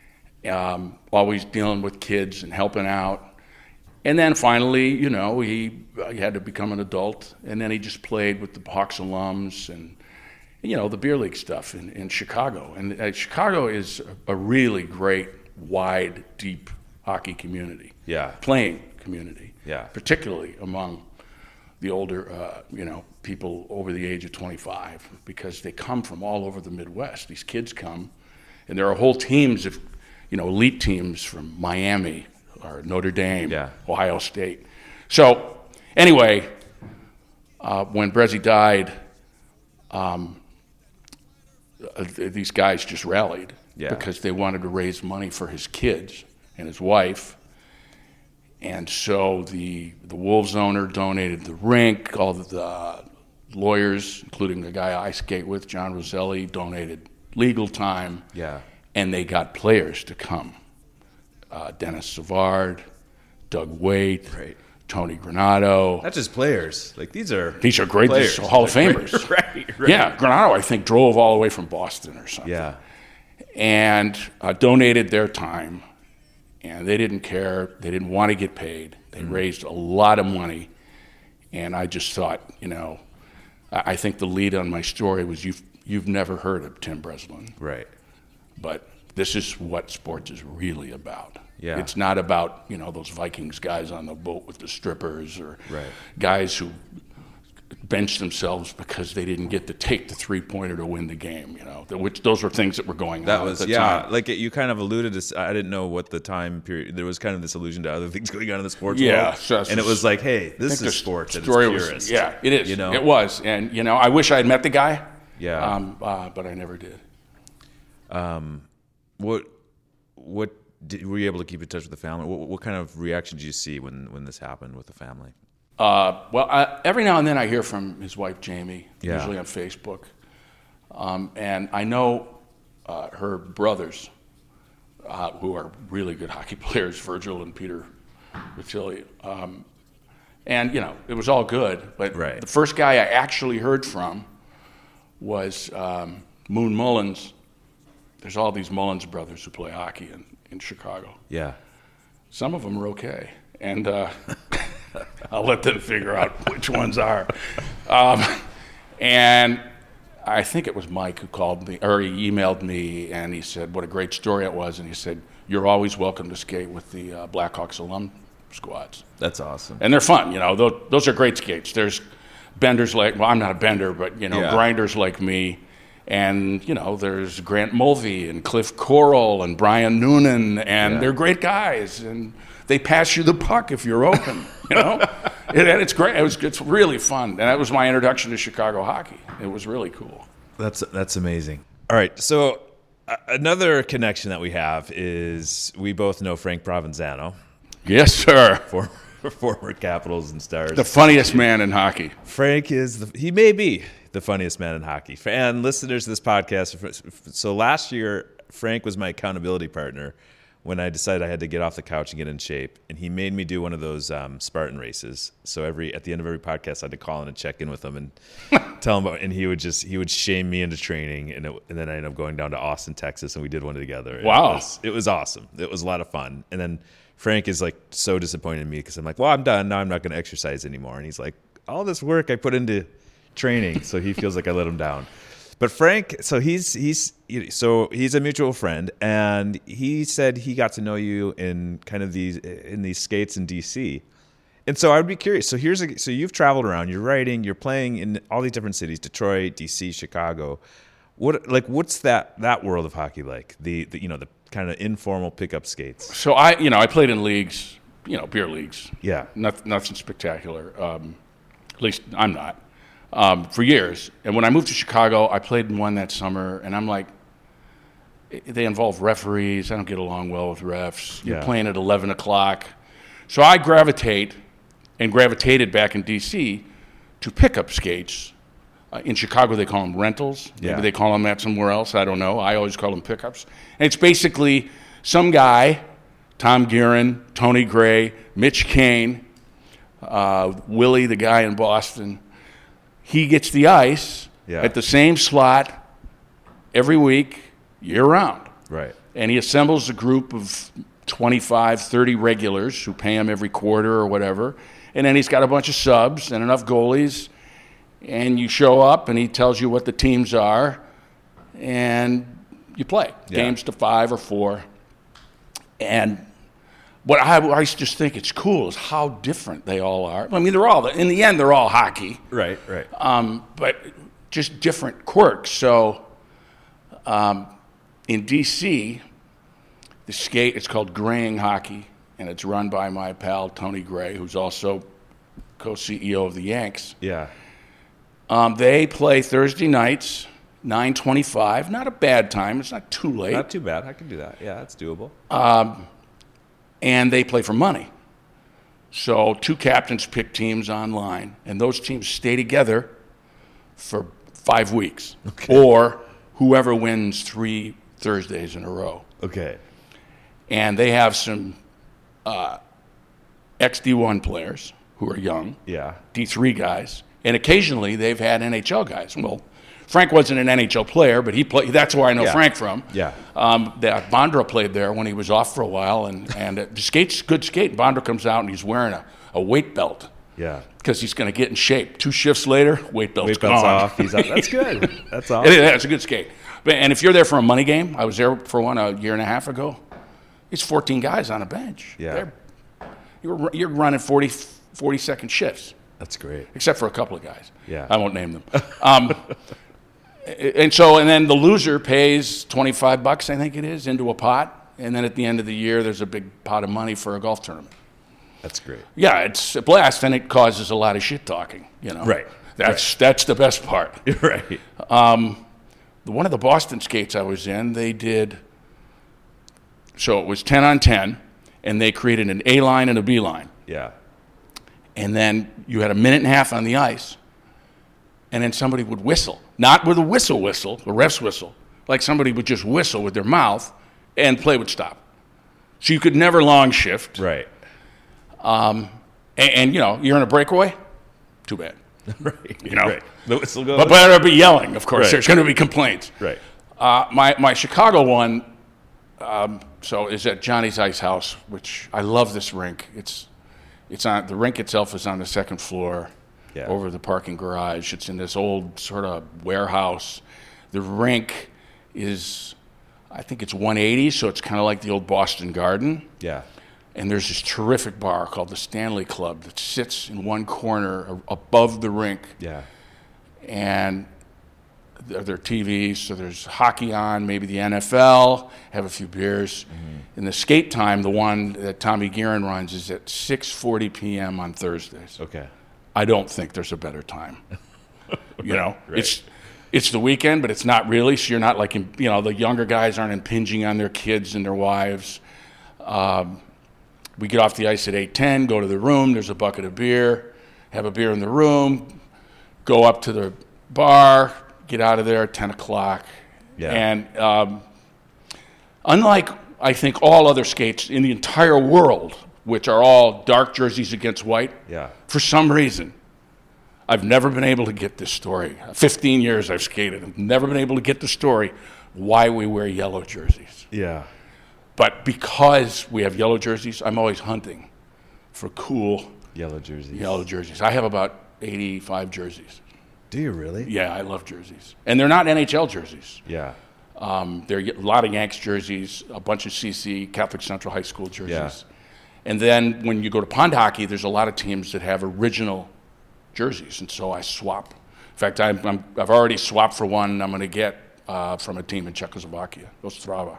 Speaker 4: um, always dealing with kids and helping out. And then finally, you know, he, he had to become an adult, and then he just played with the Hawks alums and, you know, the beer league stuff in, in Chicago. And uh, Chicago is a really great, wide, deep hockey community.
Speaker 3: Yeah.
Speaker 4: Playing community.
Speaker 3: Yeah.
Speaker 4: Particularly among the older, uh, you know, people over the age of twenty-five, because they come from all over the Midwest. These kids come, and there are whole teams of, you know, elite teams from Miami or Notre Dame,
Speaker 3: Yeah.
Speaker 4: Ohio State. So anyway, uh, when Brezzy died, um, uh, th- these guys just rallied
Speaker 3: Yeah.
Speaker 4: because they wanted to raise money for his kids and his wife. And so the the Wolves owner donated the rink. All the, the lawyers, including the guy I skate with, John Roselli, donated legal time.
Speaker 3: Yeah.
Speaker 4: And they got players to come. Uh, Dennis Savard, Doug Waite,
Speaker 3: Right.
Speaker 4: Tony Granato.
Speaker 3: Not just players. Like these are
Speaker 4: These are great
Speaker 3: players.
Speaker 4: these are Hall of
Speaker 3: Like,
Speaker 4: Famers.
Speaker 3: right, right.
Speaker 4: Yeah, Granato, I think, drove all the way from Boston or something.
Speaker 3: Yeah.
Speaker 4: And uh, donated their time. And they didn't care. They didn't want to get paid. They
Speaker 3: Mm.
Speaker 4: raised a lot of money. And I just thought, you know, I, I think the lead on my story was you've, you've never heard of Tim Breslin.
Speaker 3: Right.
Speaker 4: But this is what sports is really about.
Speaker 3: Yeah.
Speaker 4: It's not about, you know, those Vikings guys on the boat with the strippers or
Speaker 3: Right.
Speaker 4: guys who bench themselves because they didn't get to take the three-pointer to win the game, you know, which those were things that were going
Speaker 3: That
Speaker 4: on
Speaker 3: was
Speaker 4: at the
Speaker 3: yeah,
Speaker 4: time.
Speaker 3: like it, you kind of alluded to. I didn't know what the time period. There was kind of this allusion to other things going on in the sports
Speaker 4: Yeah,
Speaker 3: world,
Speaker 4: so that's
Speaker 3: and it was
Speaker 4: just-
Speaker 3: like, hey,
Speaker 4: I
Speaker 3: this
Speaker 4: think
Speaker 3: is
Speaker 4: the
Speaker 3: sports at its
Speaker 4: story was-
Speaker 3: purest.
Speaker 4: Yeah, it is.
Speaker 3: You know,
Speaker 4: It was. And, you know, I wish I had met the guy,
Speaker 3: Yeah.
Speaker 4: um, uh, but I never did.
Speaker 3: What what did, were you able to keep in touch with the family? What, what kind of reaction did you see when when this happened with the family?
Speaker 4: Uh, well, I, every now and then I hear from his wife, Jamie,
Speaker 3: Yeah.
Speaker 4: usually on Facebook. Um, and I know uh, her brothers, uh, who are really good hockey players, Virgil and Peter Vitili. Um, and, you know, it was all good. But
Speaker 3: Right.
Speaker 4: the first guy I actually heard from was um, Moon Mullins. There's all these Mullins brothers who play hockey in, in Chicago.
Speaker 3: Yeah,
Speaker 4: Some of them are okay, and uh, I'll let them figure out which ones are. Um, and I think it was Mike who called me, or he emailed me, and he said what a great story it was, and he said, you're always welcome to skate with the uh, Blackhawks alum squads.
Speaker 3: that's awesome.
Speaker 4: And they're fun, you know, those, those are great skates. There's benders like, well, I'm not a bender, but, you know,
Speaker 3: Yeah.
Speaker 4: grinders like me. And, you know, there's Grant Mulvey and Cliff Coral and Brian Noonan, and
Speaker 3: Yeah.
Speaker 4: they're great guys. And they pass you the puck if you're open, you know? it, and it's great. It was, it's really fun. And that was my introduction to Chicago hockey. It was really cool.
Speaker 3: That's that's amazing. All right, so uh, another connection that we have is we both know Frank Provenzano,
Speaker 4: Yes, sir.
Speaker 3: former former Capitals and Stars.
Speaker 4: The funniest man in hockey.
Speaker 3: Frank is the he may be the funniest man in hockey. And listeners to this podcast, so last year Frank was my accountability partner when I decided I had to get off the couch and get in shape, and he made me do one of those um, Spartan races. So every at the end of every podcast, I had to call in and check in with him and tell him about. And he would just he would shame me into training, and, it, and then I ended up going down to Austin, Texas, and we did one together. And
Speaker 4: Wow.
Speaker 3: it was, it was awesome. It was a lot of fun. And then Frank is like so disappointed in me because I'm like, well, I'm done now. I'm not going to exercise anymore. And he's like, all this work I put into training, so he feels like I let him down. But Frank, so he's he's so he's a mutual friend, and he said he got to know you in kind of these in these skates in D C. And so I would be curious. So here's a so you've traveled around, you're writing, you're playing in all these different cities: Detroit, D C, Chicago. What like what's that that world of hockey like? The, the you know the kind of informal pickup skates.
Speaker 4: So I, you know, I played in leagues, you know, beer leagues.
Speaker 3: Yeah.
Speaker 4: Nothing, nothing spectacular. Um, at least I'm not. Um, for years. And when I moved to Chicago, I played in one that summer, and I'm like, they involve referees. I don't get along well with refs. You're
Speaker 3: Yeah.
Speaker 4: playing at eleven o'clock. So I gravitate and gravitated back in D C to pickup skates. Uh, in Chicago, they call them rentals. Maybe
Speaker 3: Yeah.
Speaker 4: they call them that somewhere else. I don't know. I always call them pickups. And it's basically some guy, Tom Guerin, Tony Gray, Mitch Kane, uh, Willie, the guy in Boston. He gets the ice
Speaker 3: Yeah.
Speaker 4: at the same slot every week, year round.
Speaker 3: Right.
Speaker 4: And he assembles a group of twenty-five, thirty regulars who pay him every quarter or whatever. And then he's got a bunch of subs and enough goalies. And you show up and he tells you what the teams are. And you play.
Speaker 3: Yeah.
Speaker 4: Games to five or four. And what I, I just think it's cool is how different they all are. I mean, they're all, in the end, they're all hockey.
Speaker 3: Right, right.
Speaker 4: Um, but just different quirks. So um, in D C, the skate, it's called Graying Hockey, and it's run by my pal Tony Gray, who's also co-C E O of the Yanks.
Speaker 3: Yeah.
Speaker 4: Um, they play Thursday nights, nine twenty-five. Not a bad time. It's not too late.
Speaker 3: Not too bad. I can do that. Yeah, that's doable.
Speaker 4: And they play for money. So two captains pick teams online, and those teams stay together for five weeks. Or whoever wins three Thursdays in a row.
Speaker 3: Okay.
Speaker 4: And they have some uh, ex D one players who are young,
Speaker 3: Yeah.
Speaker 4: D three guys, and occasionally they've had N H L guys. Well, Frank wasn't an N H L player, but he played. That's where I know
Speaker 3: Yeah.
Speaker 4: Frank from.
Speaker 3: Yeah.
Speaker 4: Um, that Bondra played there when he was off for a while, and and uh, the skate's good skate. Bondra comes out and he's wearing a, a weight belt
Speaker 3: Yeah.
Speaker 4: because he's going to get in shape. Two shifts later, weight belt's
Speaker 3: Weight belt's
Speaker 4: gone.
Speaker 3: off. He's up. That's good. That's
Speaker 4: It
Speaker 3: awesome.
Speaker 4: is, it's a good skate. But, and if you're there for a money game, I was there for one a year and a half ago. It's fourteen guys on a bench.
Speaker 3: Yeah.
Speaker 4: They're, you're you're running forty, forty second shifts.
Speaker 3: That's great.
Speaker 4: Except for a couple of guys.
Speaker 3: Yeah.
Speaker 4: I won't name them. Um, and so, and then the loser pays twenty-five bucks, I think it is, into a pot. And then at the end of the year, there's a big pot of money for a golf tournament.
Speaker 3: That's great.
Speaker 4: Yeah, it's a blast, and it causes a lot of shit talking, you know.
Speaker 3: Right.
Speaker 4: That's, right. that's the best part.
Speaker 3: Right.
Speaker 4: Um, one of the Boston skates I was in, they did, so it was ten on ten, and they created an A line and a B line.
Speaker 3: Yeah.
Speaker 4: And then you had a minute and a half on the ice, and then somebody would whistle. Not with a whistle whistle, a ref's whistle. Like somebody would just whistle with their mouth, and play would stop. So you could never long shift.
Speaker 3: Right.
Speaker 4: Um, and, and, you know, you're in a breakaway? Too bad.
Speaker 3: Right.
Speaker 4: You know?
Speaker 3: Right. The whistle goes.
Speaker 4: But better be yelling, of course.
Speaker 3: Right.
Speaker 4: There's going to be complaints.
Speaker 3: Right.
Speaker 4: Uh, my, my Chicago one, um, so is at Johnny's Ice House, which I love this rink. It's It's on the rink itself is on the second floor,
Speaker 3: yeah.
Speaker 4: over the parking garage. It's in this old sort of warehouse. The rink is, I think it's one eighty, so it's kind of like the old Boston Garden.
Speaker 3: Yeah. And
Speaker 4: there's this terrific bar called the Stanley Club that sits in one corner above the rink.
Speaker 3: Yeah.
Speaker 4: And there, there are T Vs, so there's hockey on, maybe the N F L, have a few beers. Mm-hmm. And the skate time, the one that Tommy Guerin runs, is at six forty p.m. on Thursdays.
Speaker 3: Okay.
Speaker 4: I don't think there's a better time. You know,
Speaker 3: right.
Speaker 4: it's it's the weekend, but it's not really. So you're not like, you know, the younger guys aren't impinging on their kids and their wives. Um, we get off the ice at eight ten, go to the room. There's a bucket of beer, have a beer in the room, go up to the bar, get out of there at ten o'clock.
Speaker 3: Yeah.
Speaker 4: And um, unlike, I think, all other skates in the entire world, which are all dark jerseys against white,
Speaker 3: yeah.
Speaker 4: for some reason, I've never been able to get this story. fifteen years I've skated. I've never been able to get the story why we wear yellow jerseys.
Speaker 3: Yeah.
Speaker 4: But because we have yellow jerseys, I'm always hunting for cool
Speaker 3: yellow jerseys.
Speaker 4: Yellow jerseys. I have about eighty-five jerseys.
Speaker 3: Do you really?
Speaker 4: Yeah, I love jerseys. And they're not N H L jerseys.
Speaker 3: Yeah.
Speaker 4: Um, there are a lot of Yanks jerseys, a bunch of C C, Catholic Central High School jerseys.
Speaker 3: Yeah.
Speaker 4: And then when you go to pond hockey, there's a lot of teams that have original jerseys, and so I swap. In fact, I'm, I'm, I've already swapped for one I'm going to get uh, from a team in Czechoslovakia, Ostrava.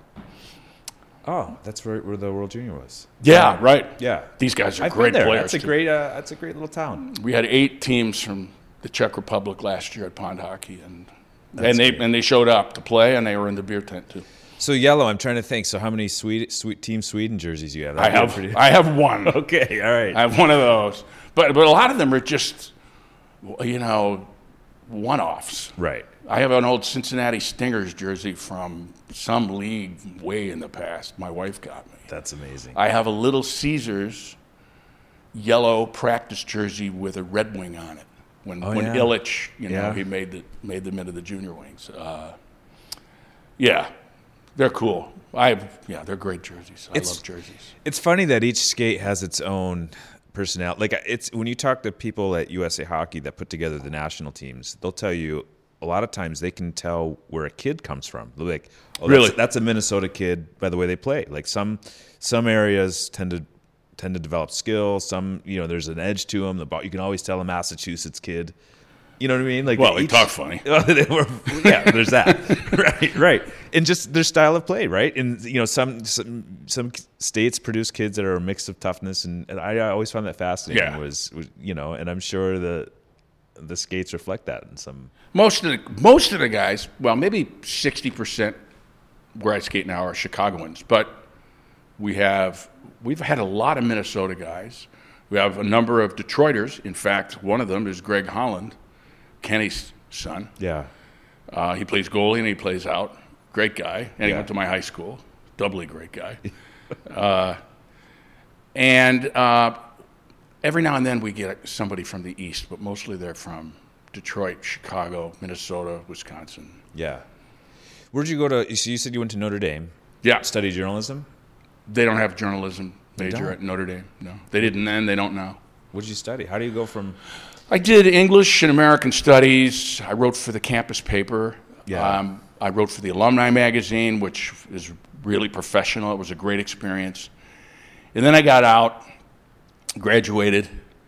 Speaker 3: Oh, that's where, where the World Junior was.
Speaker 4: Yeah, um, right.
Speaker 3: Yeah.
Speaker 4: These guys are
Speaker 3: I've
Speaker 4: great
Speaker 3: been there.
Speaker 4: players.
Speaker 3: That's a
Speaker 4: too.
Speaker 3: great. Uh, that's a great little town.
Speaker 4: We had eight teams from the Czech Republic last year at pond hockey, and
Speaker 3: That's
Speaker 4: and they
Speaker 3: great.
Speaker 4: and they showed up to play, and they were in the beer tent too.
Speaker 3: So yellow. I'm trying to think. So how many sweet, sweet Team Sweden jerseys you have?
Speaker 4: I
Speaker 3: That'd be
Speaker 4: have
Speaker 3: pretty-
Speaker 4: I have one.
Speaker 3: Okay. All right.
Speaker 4: I have one of those, but but a lot of them are just, you know, one-offs.
Speaker 3: Right.
Speaker 4: I have an old Cincinnati Stingers jersey from some league way in the past. My wife got me.
Speaker 3: That's amazing.
Speaker 4: I have a Little Caesars yellow practice jersey with a Red Wing on it. When
Speaker 3: Oh,
Speaker 4: when
Speaker 3: yeah.
Speaker 4: Illich, you know,
Speaker 3: Yeah.
Speaker 4: he made the made them into the junior wings. Uh, yeah, they're cool. I have, yeah, they're great jerseys. I
Speaker 3: It's-
Speaker 4: love jerseys.
Speaker 3: It's funny that each skate has its own personality. Like it's when you talk to people at U S A Hockey that put together the national teams, they'll tell you a lot of times they can tell where a kid comes from. They're like, oh,
Speaker 4: Really?
Speaker 3: that's, that's a Minnesota kid by the way they play. Like some some areas tend to tend to develop skill. Some, you know, there's an edge to them. The ball, you can always tell a Massachusetts kid. You know what I mean? Like
Speaker 4: Well,
Speaker 3: they
Speaker 4: they
Speaker 3: each-
Speaker 4: talk funny.
Speaker 3: They were- yeah, there's that. right, right. And just their style of play, right? And you know, some some some states produce kids that are a mix of toughness, and, and I always found that fascinating.
Speaker 4: Yeah.
Speaker 3: Was, was you know, and I'm sure the the skates reflect that in some.
Speaker 4: Most of the most of the guys, well, maybe sixty percent where I skate now are Chicagoans, but we have we've had a lot of Minnesota guys. We have a number of Detroiters. In fact, one of them is Greg Holland, Kenny's son.
Speaker 3: Yeah.
Speaker 4: Uh, he plays goalie and he plays out. Great guy. And he
Speaker 3: Yeah.
Speaker 4: went to my high school. Doubly great guy. uh, and uh, every now and then we get somebody from the East, but mostly they're from Detroit, Chicago, Minnesota, Wisconsin.
Speaker 3: Yeah. Where'd you go to? So you said you went to Notre Dame.
Speaker 4: Yeah.
Speaker 3: Studied journalism.
Speaker 4: They don't have journalism
Speaker 3: They
Speaker 4: major
Speaker 3: don't?
Speaker 4: at Notre Dame. No. They didn't then. They don't now.
Speaker 3: What did you study? How do you go from?
Speaker 4: I did English and American Studies. I wrote for the campus paper.
Speaker 3: Yeah.
Speaker 4: Um, I wrote for the alumni magazine, which is really professional. It was a great experience. And then I got out, graduated,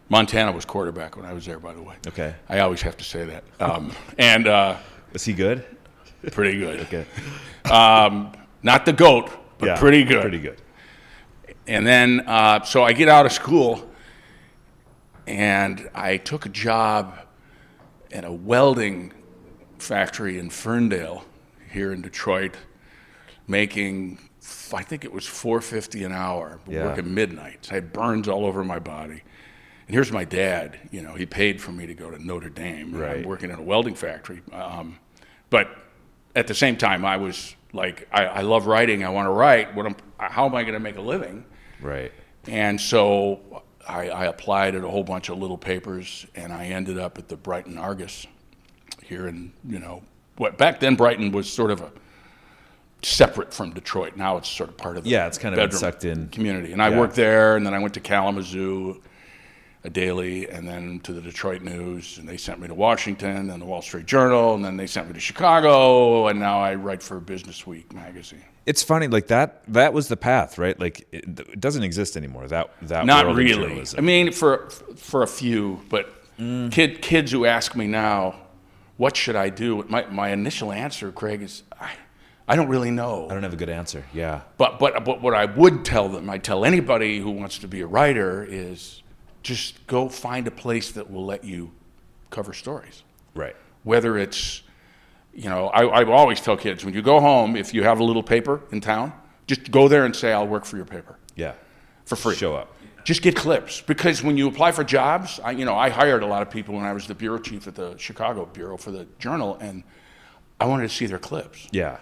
Speaker 4: Montana was quarterback when I was there, by the way.
Speaker 3: Okay.
Speaker 4: I always have to say that. Um, and uh,
Speaker 3: Was he good?
Speaker 4: pretty good.
Speaker 3: Okay.
Speaker 4: Um, not the GOAT, but
Speaker 3: Yeah,
Speaker 4: pretty good.
Speaker 3: Pretty good.
Speaker 4: And then, uh, so I get out of school, and I took a job at a welding factory in Ferndale here in Detroit, making, I think it was four fifty an hour, but
Speaker 3: Yeah.
Speaker 4: working midnights. I had burns all over my body. And here's my dad, you know, he paid for me to go to Notre Dame.
Speaker 3: Right.
Speaker 4: I'm working in a welding factory. Um, but at the same time, I was like, I, I love writing. I want to write. What am, how am I going to make a living?
Speaker 3: Right.
Speaker 4: And so I, I applied at a whole bunch of little papers, and I ended up at the Brighton Argus here in, you know, what back then Brighton was sort of a separate from Detroit. Now it's sort of part of the
Speaker 3: Yeah, it's kind of been
Speaker 4: bedroom
Speaker 3: sucked in.
Speaker 4: community. And I
Speaker 3: Yeah.
Speaker 4: worked there, and then I went to Kalamazoo, a daily, and then to the Detroit News, and they sent me to Washington and the Wall Street Journal, and then they sent me to Chicago, and now I write for Business Week magazine.
Speaker 3: It's funny, like that. That was the path, right? Like it, it doesn't exist anymore. That that
Speaker 4: Not
Speaker 3: world of
Speaker 4: really.
Speaker 3: journalism.
Speaker 4: I mean, for for a few, but
Speaker 3: Mm.
Speaker 4: kid kids who ask me now, what should I do? My my initial answer, Craig, is I, I don't really know.
Speaker 3: I don't have a good answer. Yeah.
Speaker 4: But but but what I would tell them, I tell anybody who wants to be a writer, is just go find a place that will let you cover stories.
Speaker 3: Right.
Speaker 4: Whether it's, you know, I, I always tell kids, when you go home, if you have a little paper in town, just go there and say, I'll work for your paper
Speaker 3: Yeah.
Speaker 4: for free.
Speaker 3: Show up.
Speaker 4: Just get clips. Because when you apply for jobs, I, you know, I hired a lot of people when I was the bureau chief at the Chicago Bureau for the Journal, and I wanted to see their clips.
Speaker 3: Yeah.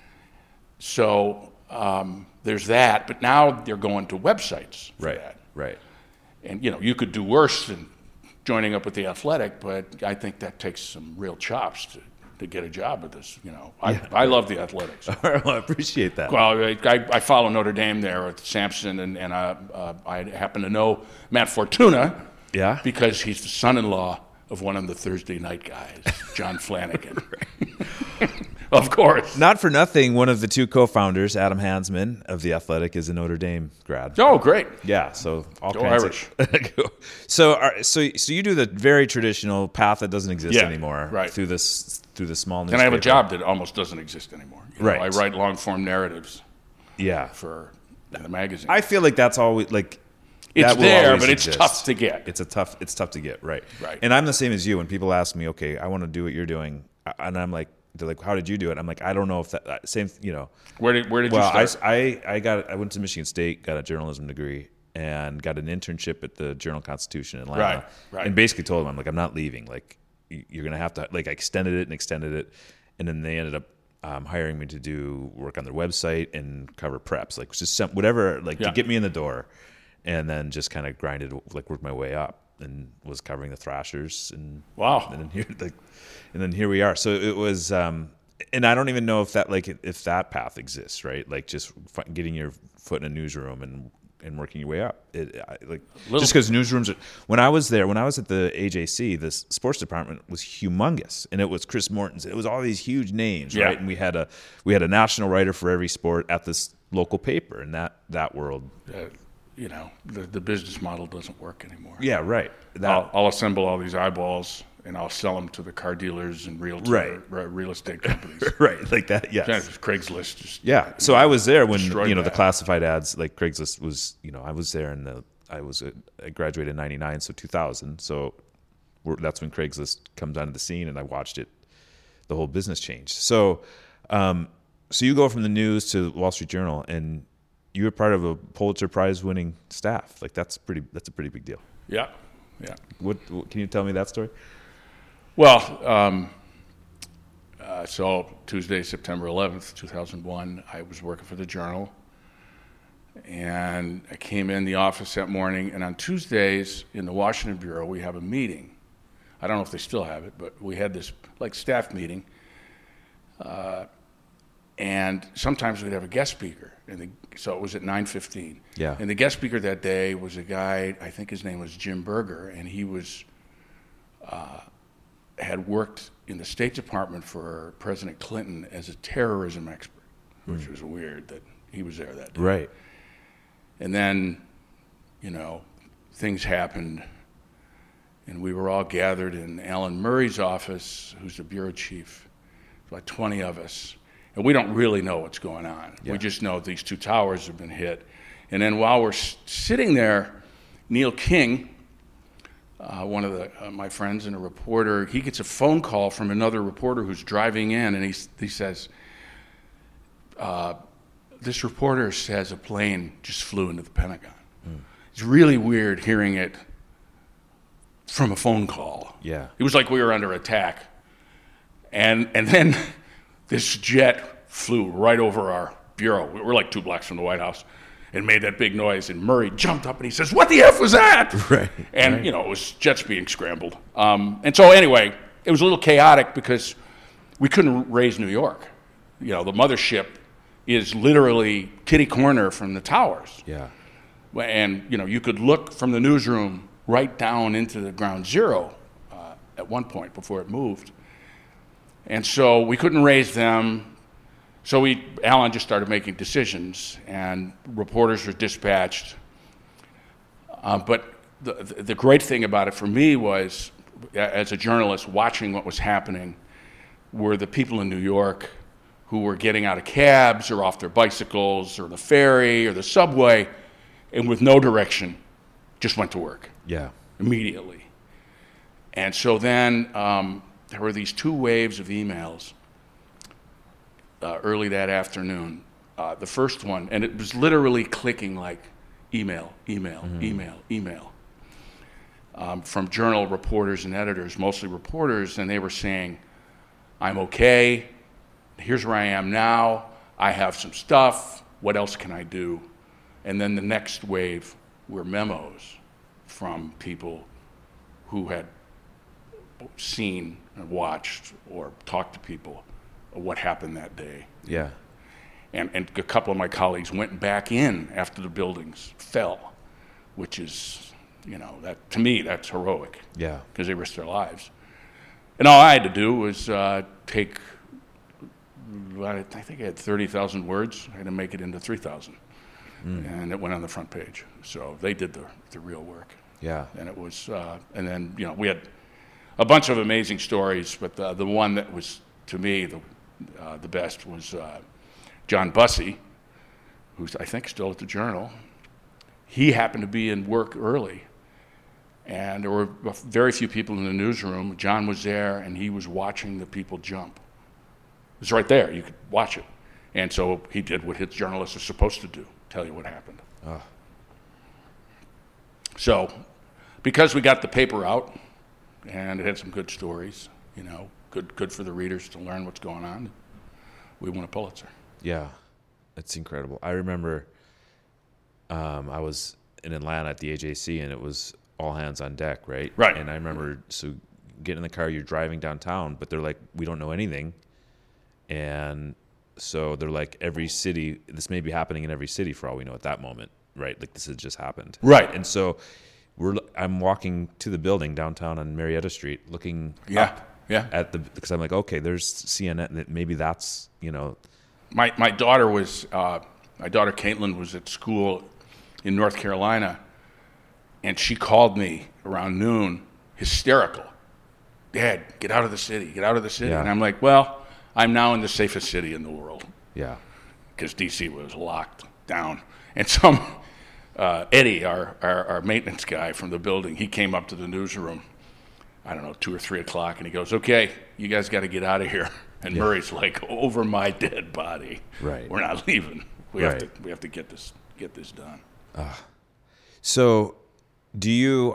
Speaker 4: So um, there's that, but now they're going to websites for
Speaker 3: Right.
Speaker 4: that.
Speaker 3: Right.
Speaker 4: And, you know, you could do worse than joining up with the Athletic, but I think that takes some real chops to, to get a job at this, you know. I, I love the Athletics.
Speaker 3: well, I appreciate that.
Speaker 4: Well, I, I follow Notre Dame there with Sampson, and, and uh, uh, I happen to know Matt Fortuna
Speaker 3: Yeah.
Speaker 4: because he's the son-in-law of one of the Thursday night guys, John Flanagan. Of course.
Speaker 3: Not for nothing, one of the two co-founders, Adam Hansman of The Athletic, is a Notre Dame grad.
Speaker 4: Oh, great.
Speaker 3: Yeah, so all
Speaker 4: Go
Speaker 3: kinds
Speaker 4: Irish.
Speaker 3: of so are, so so you do the very traditional path that doesn't exist
Speaker 4: Yeah,
Speaker 3: anymore
Speaker 4: right.
Speaker 3: through this through the small newspaper.
Speaker 4: And I have a job that almost doesn't exist anymore. You know,
Speaker 3: Right.
Speaker 4: I write long-form narratives
Speaker 3: Yeah.
Speaker 4: for the magazine.
Speaker 3: I feel like that's always like
Speaker 4: It's
Speaker 3: that will
Speaker 4: there,
Speaker 3: always
Speaker 4: but it's
Speaker 3: exist.
Speaker 4: tough to get.
Speaker 3: It's a tough it's tough to get, right.
Speaker 4: Right.
Speaker 3: And I'm the same as you. When people ask me, okay, I want to do what you're doing, and I'm like, they're like, how did you do it? I'm like, I don't know if that same, you know.
Speaker 4: Where did where did
Speaker 3: Well,
Speaker 4: you
Speaker 3: I,
Speaker 4: start?
Speaker 3: I, I got I went to Michigan State, got a journalism degree, and got an internship at the Journal Constitution in Atlanta.
Speaker 4: Right, right.
Speaker 3: And basically told them, I'm like, I'm not leaving. Like, y- you're gonna have to. Like, I extended it and extended it, and then they ended up um, hiring me to do work on their website and cover preps, like just some, whatever, like
Speaker 4: Yeah.
Speaker 3: to get me in the door, and then just kind of grinded, like worked my way up, and was covering the Thrashers, and
Speaker 4: Wow.
Speaker 3: and then here, like, and then here we are. So it was. Um, And I don't even know if that like if that path exists, right? Like just fi- getting your foot in a newsroom and and working your way up. It, I, like
Speaker 4: Little-
Speaker 3: just because newsrooms are. When I was there, when I was at the A J C, the sports department was humongous, and it was Chris Morton's. It was all these huge names,
Speaker 4: Yeah.
Speaker 3: right? And we had a we had a national writer for every sport at this local paper, and that that world.
Speaker 4: Uh, you know, the, the business model doesn't work anymore.
Speaker 3: Yeah, right. That
Speaker 4: I'll, I'll assemble all these eyeballs and I'll sell them to the car dealers and realtor,
Speaker 3: Right.
Speaker 4: r- real estate companies.
Speaker 3: right like that. Yes.
Speaker 4: Kind of Craigslist. Just,
Speaker 3: Yeah. So I was there when
Speaker 4: Destroyed
Speaker 3: you know the
Speaker 4: that.
Speaker 3: classified ads, like Craigslist was. You know, I was there in the. I was a, I graduated in ninety-nine, so two thousand. So we're, that's when Craigslist comes onto the scene, and I watched it. The whole business changed. So, um, so you go from the news to the Wall Street Journal, and you were part of a Pulitzer Prize winning staff. Like that's pretty. That's a pretty big deal.
Speaker 4: Yeah, yeah.
Speaker 3: What, what can you tell me that story?
Speaker 4: Well, um, uh, so Tuesday, September eleventh, two thousand one, I was working for the Journal, and I came in the office that morning, and on Tuesdays in the Washington Bureau, we have a meeting. I don't know if they still have it, but we had this like staff meeting, uh, and sometimes we'd have a guest speaker, and the, so it was at nine fifteen.
Speaker 3: Yeah.
Speaker 4: And the guest speaker that day was a guy, I think his name was Jim Berger, and he was uh, had worked in the State Department for President Clinton as a terrorism expert, which was weird that he was there that day.
Speaker 3: Right.
Speaker 4: And then, you know, things happened, and we were all gathered in Alan Murray's office, who's the bureau chief, about twenty of us. And we don't really know what's going on. Yeah. We just know these two towers have been hit. And then while we're s- sitting there, Neil King, uh, one of the, uh, my friends and a reporter, he gets a phone call from another reporter who's driving in, and he, he says, uh, this reporter says a plane just flew into the Pentagon. Mm. It's really weird hearing it from a phone call.
Speaker 3: Yeah.
Speaker 4: It was like we were under attack. And and then this jet flew right over our bureau. We were like two blocks from the White House and made that big noise. And Murray jumped up and he says, "What the F was that?"
Speaker 3: Right.
Speaker 4: And,
Speaker 3: right.
Speaker 4: you know, it was jets being scrambled. Um, and so anyway, it was a little chaotic because we couldn't raise New York. You know, the mothership is literally kitty corner from the towers.
Speaker 3: Yeah.
Speaker 4: And, you know, you could look from the newsroom right down into the ground zero uh, at one point before it moved. And so we couldn't raise them. So we, Alan just started making decisions, and reporters were dispatched. Uh, but the, the great thing about it for me was, as a journalist, watching what was happening were the people in New York who were getting out of cabs or off their bicycles or the ferry or the subway, and with no direction, just went to work.
Speaker 3: Yeah.
Speaker 4: Immediately. And so then um, there were these two waves of emails uh, early that afternoon. Uh, the first one, and it was literally clicking like email, email, mm-hmm. email, email, um, from journal reporters and editors, mostly reporters, and they were saying, "I'm okay, here's where I am now, I have some stuff, what else can I do?" And then the next wave were memos from people who had seen and watched or talked to people of what happened that day.
Speaker 3: Yeah.
Speaker 4: And, and a couple of my colleagues went back in after the buildings fell, which is, you know, that to me, that's heroic.
Speaker 3: Yeah.
Speaker 4: Because they risked their lives. And all I had to do was uh, take, I think I had thirty thousand words. I had to make it into three thousand. Mm. And it went on the front page. So they did the, the real work.
Speaker 3: Yeah.
Speaker 4: And it was, uh, and then, you know, we had a bunch of amazing stories, but the, the one that was, to me, the, uh, the best was uh, John Bussey, who's, I think, still at the Journal. He happened to be in work early, and there were very few people in the newsroom. John was there, and he was watching the people jump. It was right there. You could watch it. And so he did what his journalists are supposed to do, tell you what happened.
Speaker 3: Oh.
Speaker 4: So, because we got the paper out, and it had some good stories, you know, good good for the readers to learn what's going on, we won a Pulitzer.
Speaker 3: Yeah, it's incredible. I remember um, I was in Atlanta at the A J C, and it was all hands on deck, right?
Speaker 4: Right.
Speaker 3: And I remember, so get in the car, you're driving downtown, but they're like, we don't know anything. And so they're like, every city, this may be happening in every city for all we know at that moment, right? Like this had just happened.
Speaker 4: Right.
Speaker 3: And so we're, I'm walking to the building downtown on Marietta Street, looking
Speaker 4: Yeah,
Speaker 3: up
Speaker 4: yeah.
Speaker 3: at the, because I'm like, okay, there's C N N, maybe that's, you know.
Speaker 4: My my daughter was, uh, my daughter Caitlin was at school in North Carolina, and she called me around noon, hysterical. "Dad, get out of the city, get out of the city."
Speaker 3: Yeah.
Speaker 4: And I'm like, well, I'm now in the safest city in the world.
Speaker 3: Yeah.
Speaker 4: Because D C was locked down. And some, uh, Eddie, our, our, our maintenance guy from the building, he came up to the newsroom, I don't know, two or three o'clock, and he goes, "Okay, you guys got to get out of here." And yeah. Murray's like, "Over my dead body.
Speaker 3: Right.
Speaker 4: We're not leaving. We
Speaker 3: right.
Speaker 4: have to we have to get this get this done."
Speaker 3: Uh, so do you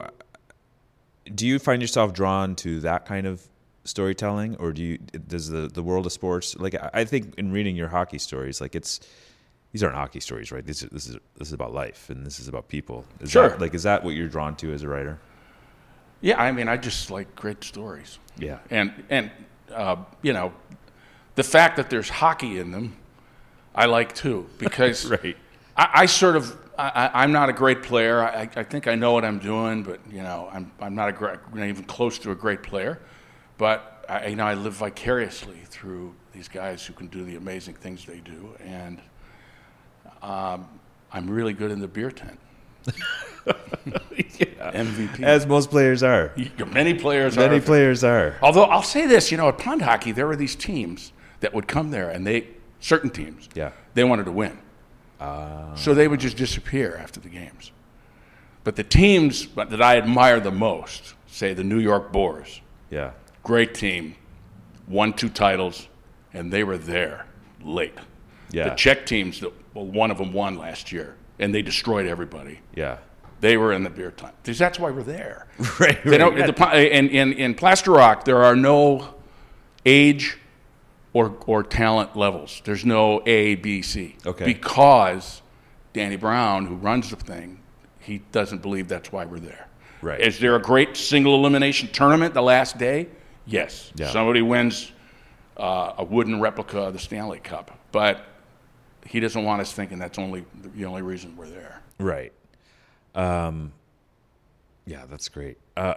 Speaker 3: do you find yourself drawn to that kind of storytelling, or do you does the, the world of sports, like I think in reading your hockey stories, like it's these aren't hockey stories, right? This is this is this is about life, and this is about people. Is
Speaker 4: sure.
Speaker 3: That, like is that what you're drawn to as a writer?
Speaker 4: Yeah, I mean, I just like great stories.
Speaker 3: Yeah.
Speaker 4: And and uh, you know, the fact that there's hockey in them, I like too, because
Speaker 3: right.
Speaker 4: I, I sort of I, I'm not a great player. I, I think I know what I'm doing, but you know, I'm I'm not a great, not even close to a great player. But I, you know, I live vicariously through these guys who can do the amazing things they do, and um, I'm really good in the beer tent.
Speaker 3: yeah.
Speaker 4: M V P.
Speaker 3: As most players are.
Speaker 4: Many players
Speaker 3: Many
Speaker 4: are.
Speaker 3: players are.
Speaker 4: Although I'll say this, you know, at pond hockey, there were these teams that would come there, and they, certain teams,
Speaker 3: Yeah.
Speaker 4: they wanted to win.
Speaker 3: Uh,
Speaker 4: So they would just disappear after the games. But the teams that I admire the most, say the New York Boars,
Speaker 3: yeah.
Speaker 4: great team, won two titles, and they were there late.
Speaker 3: Yeah.
Speaker 4: The Czech teams, well, one of them won last year, and they destroyed everybody.
Speaker 3: Yeah.
Speaker 4: They were in the beer time. Because that's why we're there.
Speaker 3: Right.
Speaker 4: They don't,
Speaker 3: right.
Speaker 4: the, in, in, in Plaster Rock, there are no age or, or talent levels. There's no A, B, C.
Speaker 3: Okay.
Speaker 4: Because Danny Brown, who runs the thing, he doesn't believe that's why we're there.
Speaker 3: Right.
Speaker 4: Is there a great single elimination tournament the last day? Yes.
Speaker 3: Yeah.
Speaker 4: Somebody wins uh, a wooden replica of the Stanley Cup. But he doesn't want us thinking that's only the only reason we're there.
Speaker 3: Right. Um, yeah, that's great. Uh,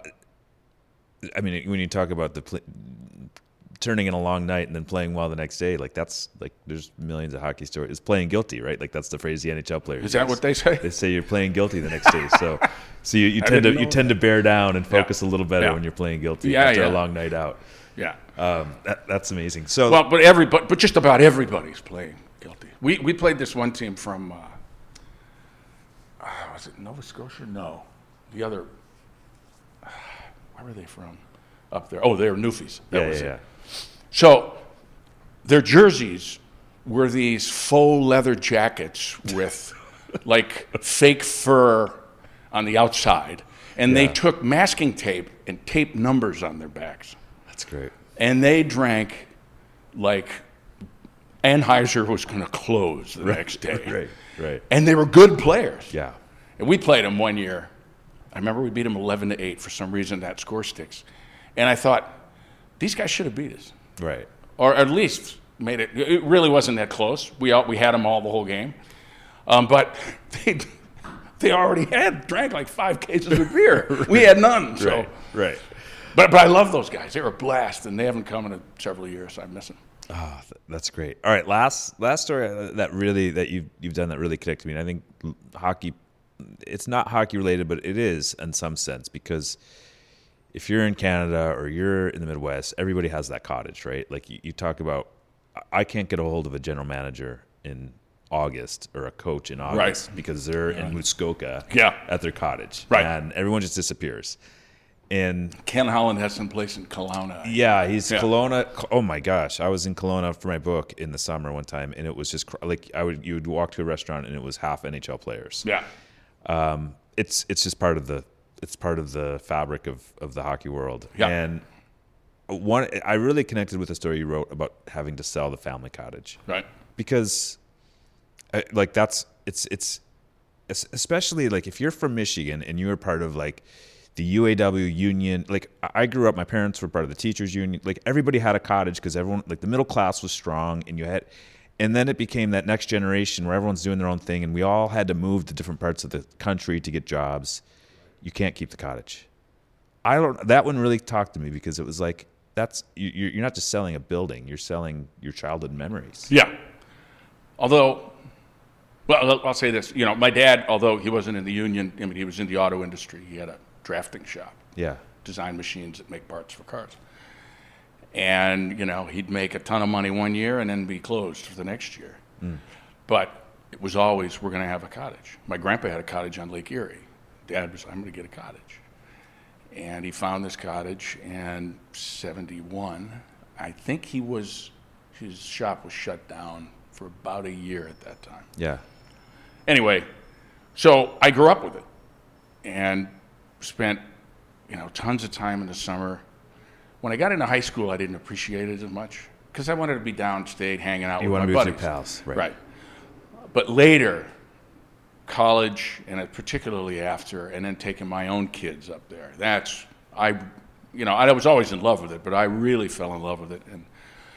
Speaker 3: I mean, when you talk about the pl- turning in a long night and then playing well the next day, like that's like there's millions of hockey stories. It's playing guilty, right? Like that's the phrase the N H L players
Speaker 4: Is that
Speaker 3: use.
Speaker 4: what they say?
Speaker 3: They say you're playing guilty the next day. So, so you, you tend to
Speaker 4: didn't
Speaker 3: you
Speaker 4: know
Speaker 3: tend to bear down and focus
Speaker 4: Yeah.
Speaker 3: a little better
Speaker 4: Yeah.
Speaker 3: when you're playing guilty
Speaker 4: Yeah,
Speaker 3: after
Speaker 4: yeah.
Speaker 3: a long night out.
Speaker 4: Yeah.
Speaker 3: Um, that, that's amazing. So,
Speaker 4: Well, but everybody, but just about everybody's playing guilty. We we played this one team from, uh, uh, was it Nova Scotia? No, the other. Uh, where were they from? Up there. Oh, they were Newfies. That
Speaker 3: yeah,
Speaker 4: was
Speaker 3: yeah,
Speaker 4: it.
Speaker 3: yeah.
Speaker 4: So, their jerseys were these faux leather jackets with like fake fur on the outside, and they
Speaker 3: Yeah.
Speaker 4: took masking tape and taped numbers on their backs.
Speaker 3: That's great.
Speaker 4: And they drank like Anheuser was going to close the next day.
Speaker 3: Right, right.
Speaker 4: And they were good players.
Speaker 3: Yeah.
Speaker 4: And we played them one year. I remember we beat them eleven to eight for some reason, that score sticks. And I thought, these guys should have beat us.
Speaker 3: Right.
Speaker 4: Or at least made it. It really wasn't that close. We all, we had them all the whole game. Um, but they, they already had drank like five cases of beer. right. We had none. So.
Speaker 3: Right. Right.
Speaker 4: But, but I love those guys. They were a blast, and they haven't come in several years. So I miss them.
Speaker 3: Oh, th- that's great. All right, last last story that really that you've you've done that really connected me. And I think l- hockey, it's not hockey related, but it is in some sense because if you're in Canada or you're in the Midwest, everybody has that cottage, right? Like you, you talk about, I can't get a hold of a general manager in August or a coach in August
Speaker 4: Right.
Speaker 3: because they're in Muskoka
Speaker 4: Yeah.
Speaker 3: at their cottage,
Speaker 4: Right.
Speaker 3: and everyone just disappears. And
Speaker 4: Ken Holland has some place in Kelowna.
Speaker 3: yeah, he's
Speaker 4: Yeah.
Speaker 3: Kelowna. Oh my gosh, I was in Kelowna for my book in the summer one time, and it was just cr- like I would you would walk to a restaurant and it was half N H L players.
Speaker 4: Yeah.
Speaker 3: Um, it's it's just part of the it's part of the fabric of, of the hockey world.
Speaker 4: Yeah.
Speaker 3: And one, I really connected with the story you wrote about having to sell the family cottage
Speaker 4: Right.
Speaker 3: because, I, like that's it's it's es- especially like if you're from Michigan and you're part of like the U A W union. Like I grew up, my parents were part of the teachers union. Like everybody had a cottage because everyone, like the middle class was strong, and you had, and then it became that next generation where everyone's doing their own thing, and we all had to move to different parts of the country to get jobs. You can't keep the cottage. I don't. That one really talked to me because it was like that's you, you're not just selling a building, you're selling your childhood memories.
Speaker 4: Yeah. Although, well, I'll say this. You know, my dad, although he wasn't in the union, I mean, he was in the auto industry. He had a drafting shop,
Speaker 3: Yeah.
Speaker 4: design machines that make parts for cars. And, you know, he'd make a ton of money one year and then be closed for the next year.
Speaker 3: Mm.
Speaker 4: But it was always, we're going to have a cottage. My grandpa had a cottage on Lake Erie. Dad was, I'm going to get a cottage. And he found this cottage in seventy-one. I think he was, his shop was shut down for about a year at that time.
Speaker 3: Yeah.
Speaker 4: Anyway, so I grew up with it and spent, you know, tons of time in the summer. When I got into high school, I didn't appreciate it as much because I wanted to be downstate, hanging out
Speaker 3: You
Speaker 4: with
Speaker 3: want
Speaker 4: my
Speaker 3: to be with
Speaker 4: buddies.
Speaker 3: your pals, right?
Speaker 4: Right. But later, college, and particularly after, and then taking my own kids up there, that's, I, you know, I was always in love with it, but I really fell in love with it. And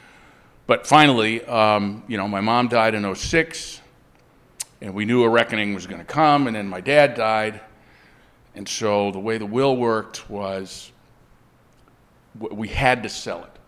Speaker 4: But finally, um, you know, my mom died in oh six, and we knew a reckoning was going to come, and then my dad died. And so the way the will worked was w- we had to sell it.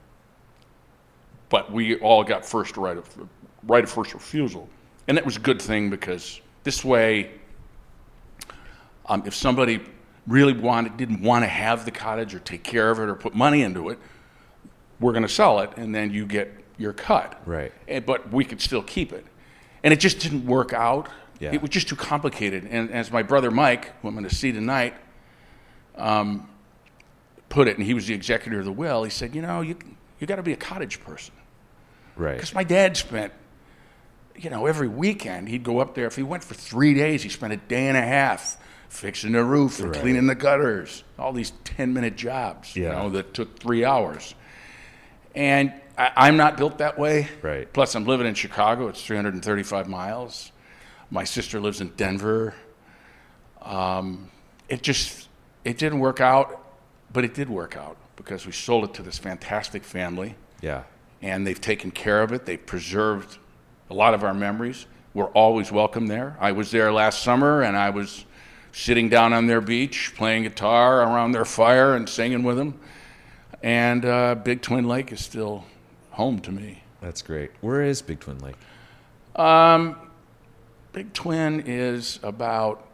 Speaker 4: But we all got first right of, right of first refusal. And that was a good thing because this way Um, if somebody really wanted, didn't want to have the cottage or take care of it or put money into it, we're going to sell it, and then you get your cut.
Speaker 3: Right.
Speaker 4: And, but we could still keep it. And it just didn't work out.
Speaker 3: Yeah.
Speaker 4: It was just too complicated. And as my brother Mike, who I'm going to see tonight, um, put it, and he was the executor of the will, he said, you know, you you got to be a cottage person.
Speaker 3: Right.
Speaker 4: Because my dad spent, you know, every weekend he'd go up there. If he went for three days, he spent a day and a half fixing the roof and
Speaker 3: Right.
Speaker 4: cleaning the gutters, all these ten-minute jobs,
Speaker 3: Yeah.
Speaker 4: you know, that took three hours. And I, I'm not built that way.
Speaker 3: Right.
Speaker 4: Plus, I'm living in Chicago. It's three hundred thirty-five miles. My sister lives in Denver. Um, it just, it didn't work out, but it did work out because we sold it to this fantastic family.
Speaker 3: Yeah.
Speaker 4: And they've taken care of it. They've preserved a lot of our memories. We're always welcome there. I was there last summer, and I was sitting down on their beach, playing guitar around their fire and singing with them. And uh, Big Twin Lake is still home to me.
Speaker 3: That's great. Where is Big Twin Lake?
Speaker 4: Um, Big Twin is about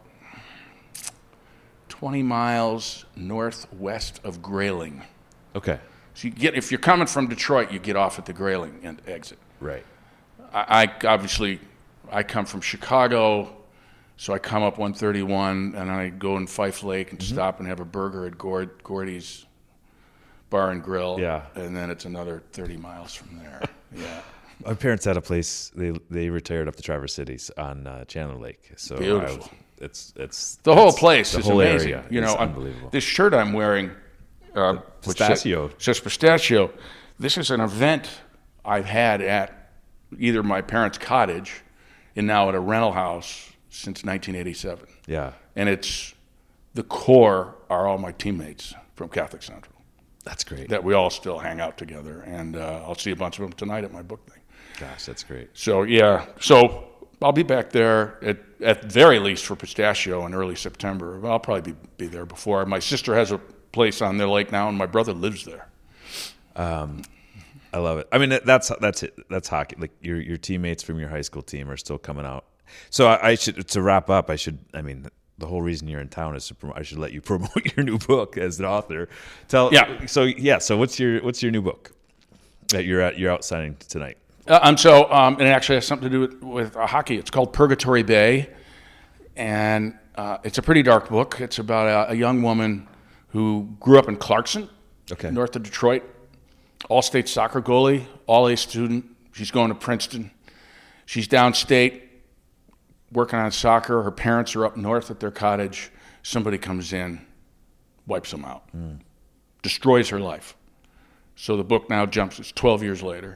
Speaker 4: twenty miles northwest of Grayling.
Speaker 3: Okay.
Speaker 4: So you get, if you're coming from Detroit, you get off at the Grayling and exit.
Speaker 3: Right.
Speaker 4: I, I obviously, I come from Chicago, so I come up one thirty-one and I go in Fife Lake and
Speaker 3: Mm-hmm.
Speaker 4: stop and have a burger at Gord, Gordy's Bar and Grill.
Speaker 3: Yeah.
Speaker 4: And then it's another thirty miles from there. Yeah.
Speaker 3: My parents had a place. They they retired up to Traverse Cities on uh, Chandler Lake. So
Speaker 4: Beautiful.
Speaker 3: I, it's it's
Speaker 4: The whole
Speaker 3: it's-
Speaker 4: place
Speaker 3: the
Speaker 4: is
Speaker 3: whole
Speaker 4: amazing.
Speaker 3: area
Speaker 4: You
Speaker 3: is
Speaker 4: know, I'm-
Speaker 3: unbelievable.
Speaker 4: this shirt I'm wearing, uh, which
Speaker 3: pistachio.
Speaker 4: says, says pistachio. This is an event I've had at either my parents' cottage and now at a rental house since nineteen eighty-seven.
Speaker 3: Yeah.
Speaker 4: And it's, the core are all my teammates from Catholic Central
Speaker 3: That's great.
Speaker 4: that we all still hang out together. And uh, I'll see a bunch of them tonight at my book thing.
Speaker 3: Gosh, that's great.
Speaker 4: So, yeah. So I'll be back there at, at very least for Pistachio in early September. I'll probably be, be there before. My sister has a place on their lake now, and my brother lives there.
Speaker 3: Um, I love it. I mean, that's that's it. That's hockey. Like your your teammates from your high school team are still coming out. So I, I should to wrap up. I should. I mean, the whole reason you're in town is to promote, I should let you promote your new book as an author. Tell.
Speaker 4: Yeah.
Speaker 3: So yeah. So what's your what's your new book that you're at you're out signing tonight?
Speaker 4: Uh, um, so, um, and it actually has something to do with, with uh, hockey. It's called Purgatory Bay, and uh, it's a pretty dark book. It's about a, a young woman who grew up in Clarkson,
Speaker 3: Okay.
Speaker 4: north of Detroit, all-state soccer goalie, all-A student. She's going to Princeton. She's downstate working on soccer. Her parents are up north at their cottage. Somebody comes in, wipes them out, mm. destroys her life. So the book now jumps, it's twelve years later.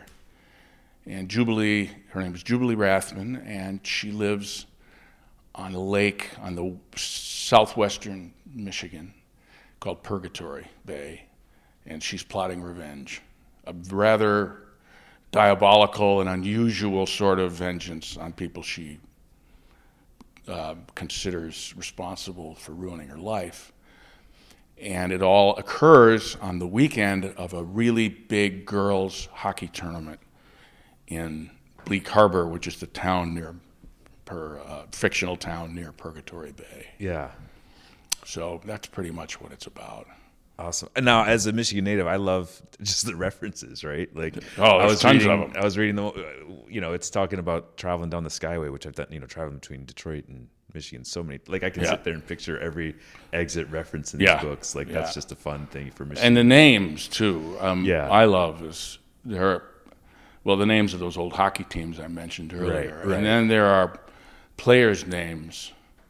Speaker 4: And Jubilee, her name is Jubilee Rathman, and she lives on a lake on the southwestern Michigan called Purgatory Bay, and she's plotting revenge. A rather diabolical and unusual sort of vengeance on people she uh, considers responsible for ruining her life. And it all occurs on the weekend of a really big girls' hockey tournament in Bleak Harbor, which is the town near, per uh, fictional town near Purgatory Bay.
Speaker 3: Yeah.
Speaker 4: So that's pretty much what it's about.
Speaker 3: Awesome. And now, as a Michigan native, I love just the references, right? Like,
Speaker 4: Oh,
Speaker 3: I
Speaker 4: there's
Speaker 3: was
Speaker 4: tons
Speaker 3: reading,
Speaker 4: of them.
Speaker 3: I was reading the, you know, it's talking about traveling down the Skyway, which I've done, you know, traveling between Detroit and Michigan. So many, like, I can
Speaker 4: Yeah.
Speaker 3: sit there and picture every exit reference in
Speaker 4: Yeah.
Speaker 3: these books. Like,
Speaker 4: Yeah.
Speaker 3: that's just a fun thing for Michigan.
Speaker 4: And the names, too, um,
Speaker 3: Yeah.
Speaker 4: I love is there are, well, the names of those old hockey teams I mentioned earlier.
Speaker 3: Right, right.
Speaker 4: And then there are players' names.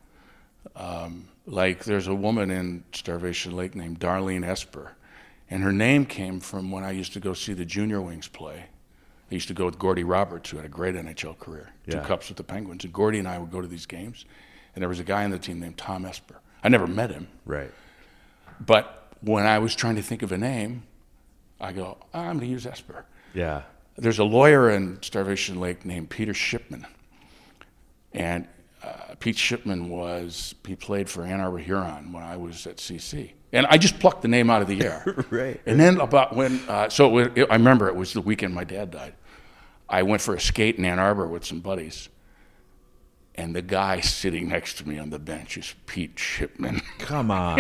Speaker 4: Um, like there's a woman in Starvation Lake named Darlene Esper. And her name came from when I used to go see the Junior Wings play. I used to go with Gordy Roberts, who had a great N H L career, two
Speaker 3: Yeah.
Speaker 4: cups with the Penguins. And Gordy and I would go to these games. And there was a guy on the team named Tom Esper. I never met him.
Speaker 3: right.
Speaker 4: But when I was trying to think of a name, I go, I'm going to use Esper.
Speaker 3: Yeah.
Speaker 4: There's a lawyer in Starvation Lake named Peter Shipman. And uh, Pete Shipman was, he played for Ann Arbor Huron when I was at C C. And I just plucked the name out of the air.
Speaker 3: Right.
Speaker 4: And then about when, uh, so it was, it, I remember it was the weekend my dad died. I went for a skate in Ann Arbor with some buddies. And the guy sitting next to me on the bench is Pete Shipman.
Speaker 3: Come on.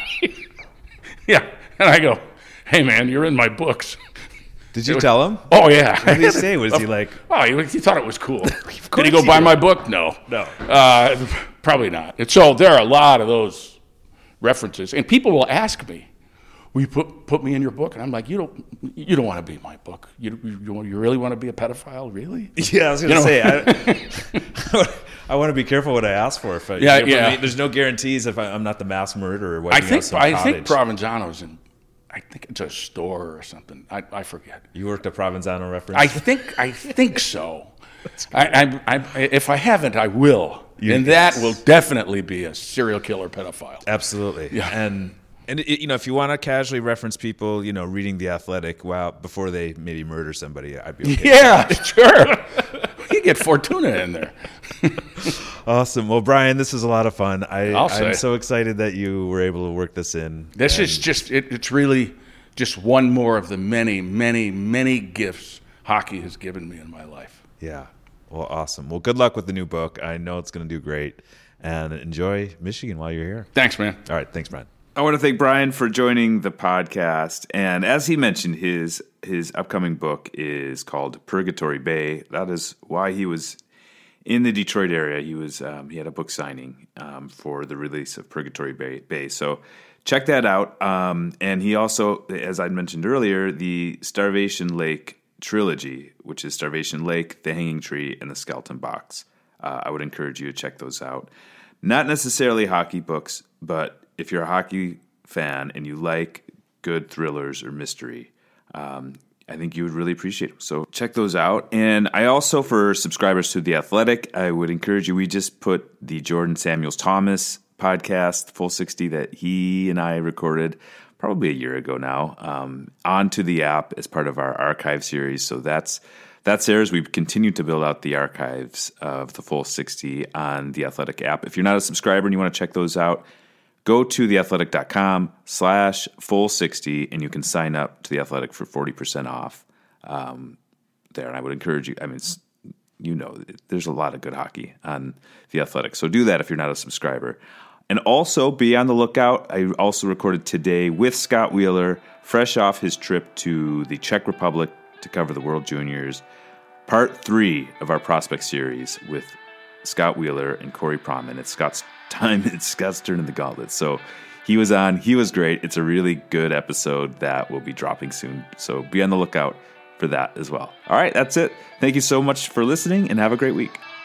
Speaker 4: Yeah. And I go, hey, man, you're in my books.
Speaker 3: Did you tell him?
Speaker 4: Oh, yeah.
Speaker 3: What did he say? Was he like...
Speaker 4: Oh, he, he thought it was cool. Did he go buy my book? No.
Speaker 3: No.
Speaker 4: Uh, probably not. And so there are a lot of those references. And people will ask me, will you put, put me in your book? And I'm like, you don't you don't want to be my book. You, you, you really want to be a pedophile? Really?
Speaker 3: Yeah, I was going to say... I, I want to be careful what I ask for. If I,
Speaker 4: yeah,
Speaker 3: you know,
Speaker 4: yeah.
Speaker 3: I mean, there's no guarantees if I, I'm not the mass murderer.
Speaker 4: I think I think Provenzano's in. I think it's a store or something. I, I forget.
Speaker 3: You worked a Provenzano reference.
Speaker 4: I think I think so. I, I, I if I haven't, I will,
Speaker 3: You,
Speaker 4: and
Speaker 3: yes.
Speaker 4: that will definitely be a serial killer pedophile.
Speaker 3: Absolutely.
Speaker 4: Yeah.
Speaker 3: And and it, you know, if you want to casually reference people, you know, reading The Athletic, well, before they maybe murder somebody, I'd be okay.
Speaker 4: Yeah, sure. You get Fortuna in there.
Speaker 3: Awesome. Well, Brian, this was a lot of fun. I,
Speaker 4: I'll say.
Speaker 3: I'm so excited that you were able to work this in.
Speaker 4: This
Speaker 3: And
Speaker 4: is just, it, it's really just one more of the many, many, many gifts hockey has given me in my life.
Speaker 3: Yeah. Well, awesome. Well, good luck with the new book. I know it's going to do great. And enjoy Michigan while you're here.
Speaker 4: Thanks, man.
Speaker 3: All right. Thanks, Brian.
Speaker 1: I want to thank Brian for joining the podcast. And as he mentioned, his his upcoming book is called Purgatory Bay. That is why he was in the Detroit area. He was um, he had a book signing um, for the release of Purgatory Bay. Bay. So check that out. Um, and he also, as I mentioned earlier, the Starvation Lake trilogy, which is Starvation Lake, The Hanging Tree, and The Skeleton Box. Uh, I would encourage you to check those out. Not necessarily hockey books, but if you're a hockey fan and you like good thrillers or mystery, um, I think you would really appreciate them. So check those out. And I also, for subscribers to The Athletic, I would encourage you, we just put the Jordan Samuels Thomas podcast, Full sixty, that he and I recorded probably a year ago now, um, onto the app as part of our archive series. So that's That's there as we continue to build out the archives of the Full sixty on the Athletic app. If you're not a subscriber and you want to check those out, go to theathletic.com slash full 60 and you can sign up to The Athletic for forty percent off um, there. And I would encourage you, I mean, it's, you know, there's a lot of good hockey on The Athletic. So do that if you're not a subscriber. And also be on the lookout. I also recorded today with Scott Wheeler, fresh off his trip to the Czech Republic to cover the World Juniors, part three of our prospect series with Scott Wheeler and Corey Proman. It's Scott's time. It's Scott's turn in the gauntlet. So he was on. He was great. It's a really good episode that will be dropping soon. So be on the lookout for that as well. All right, that's it. Thank you so much for listening and have a great week.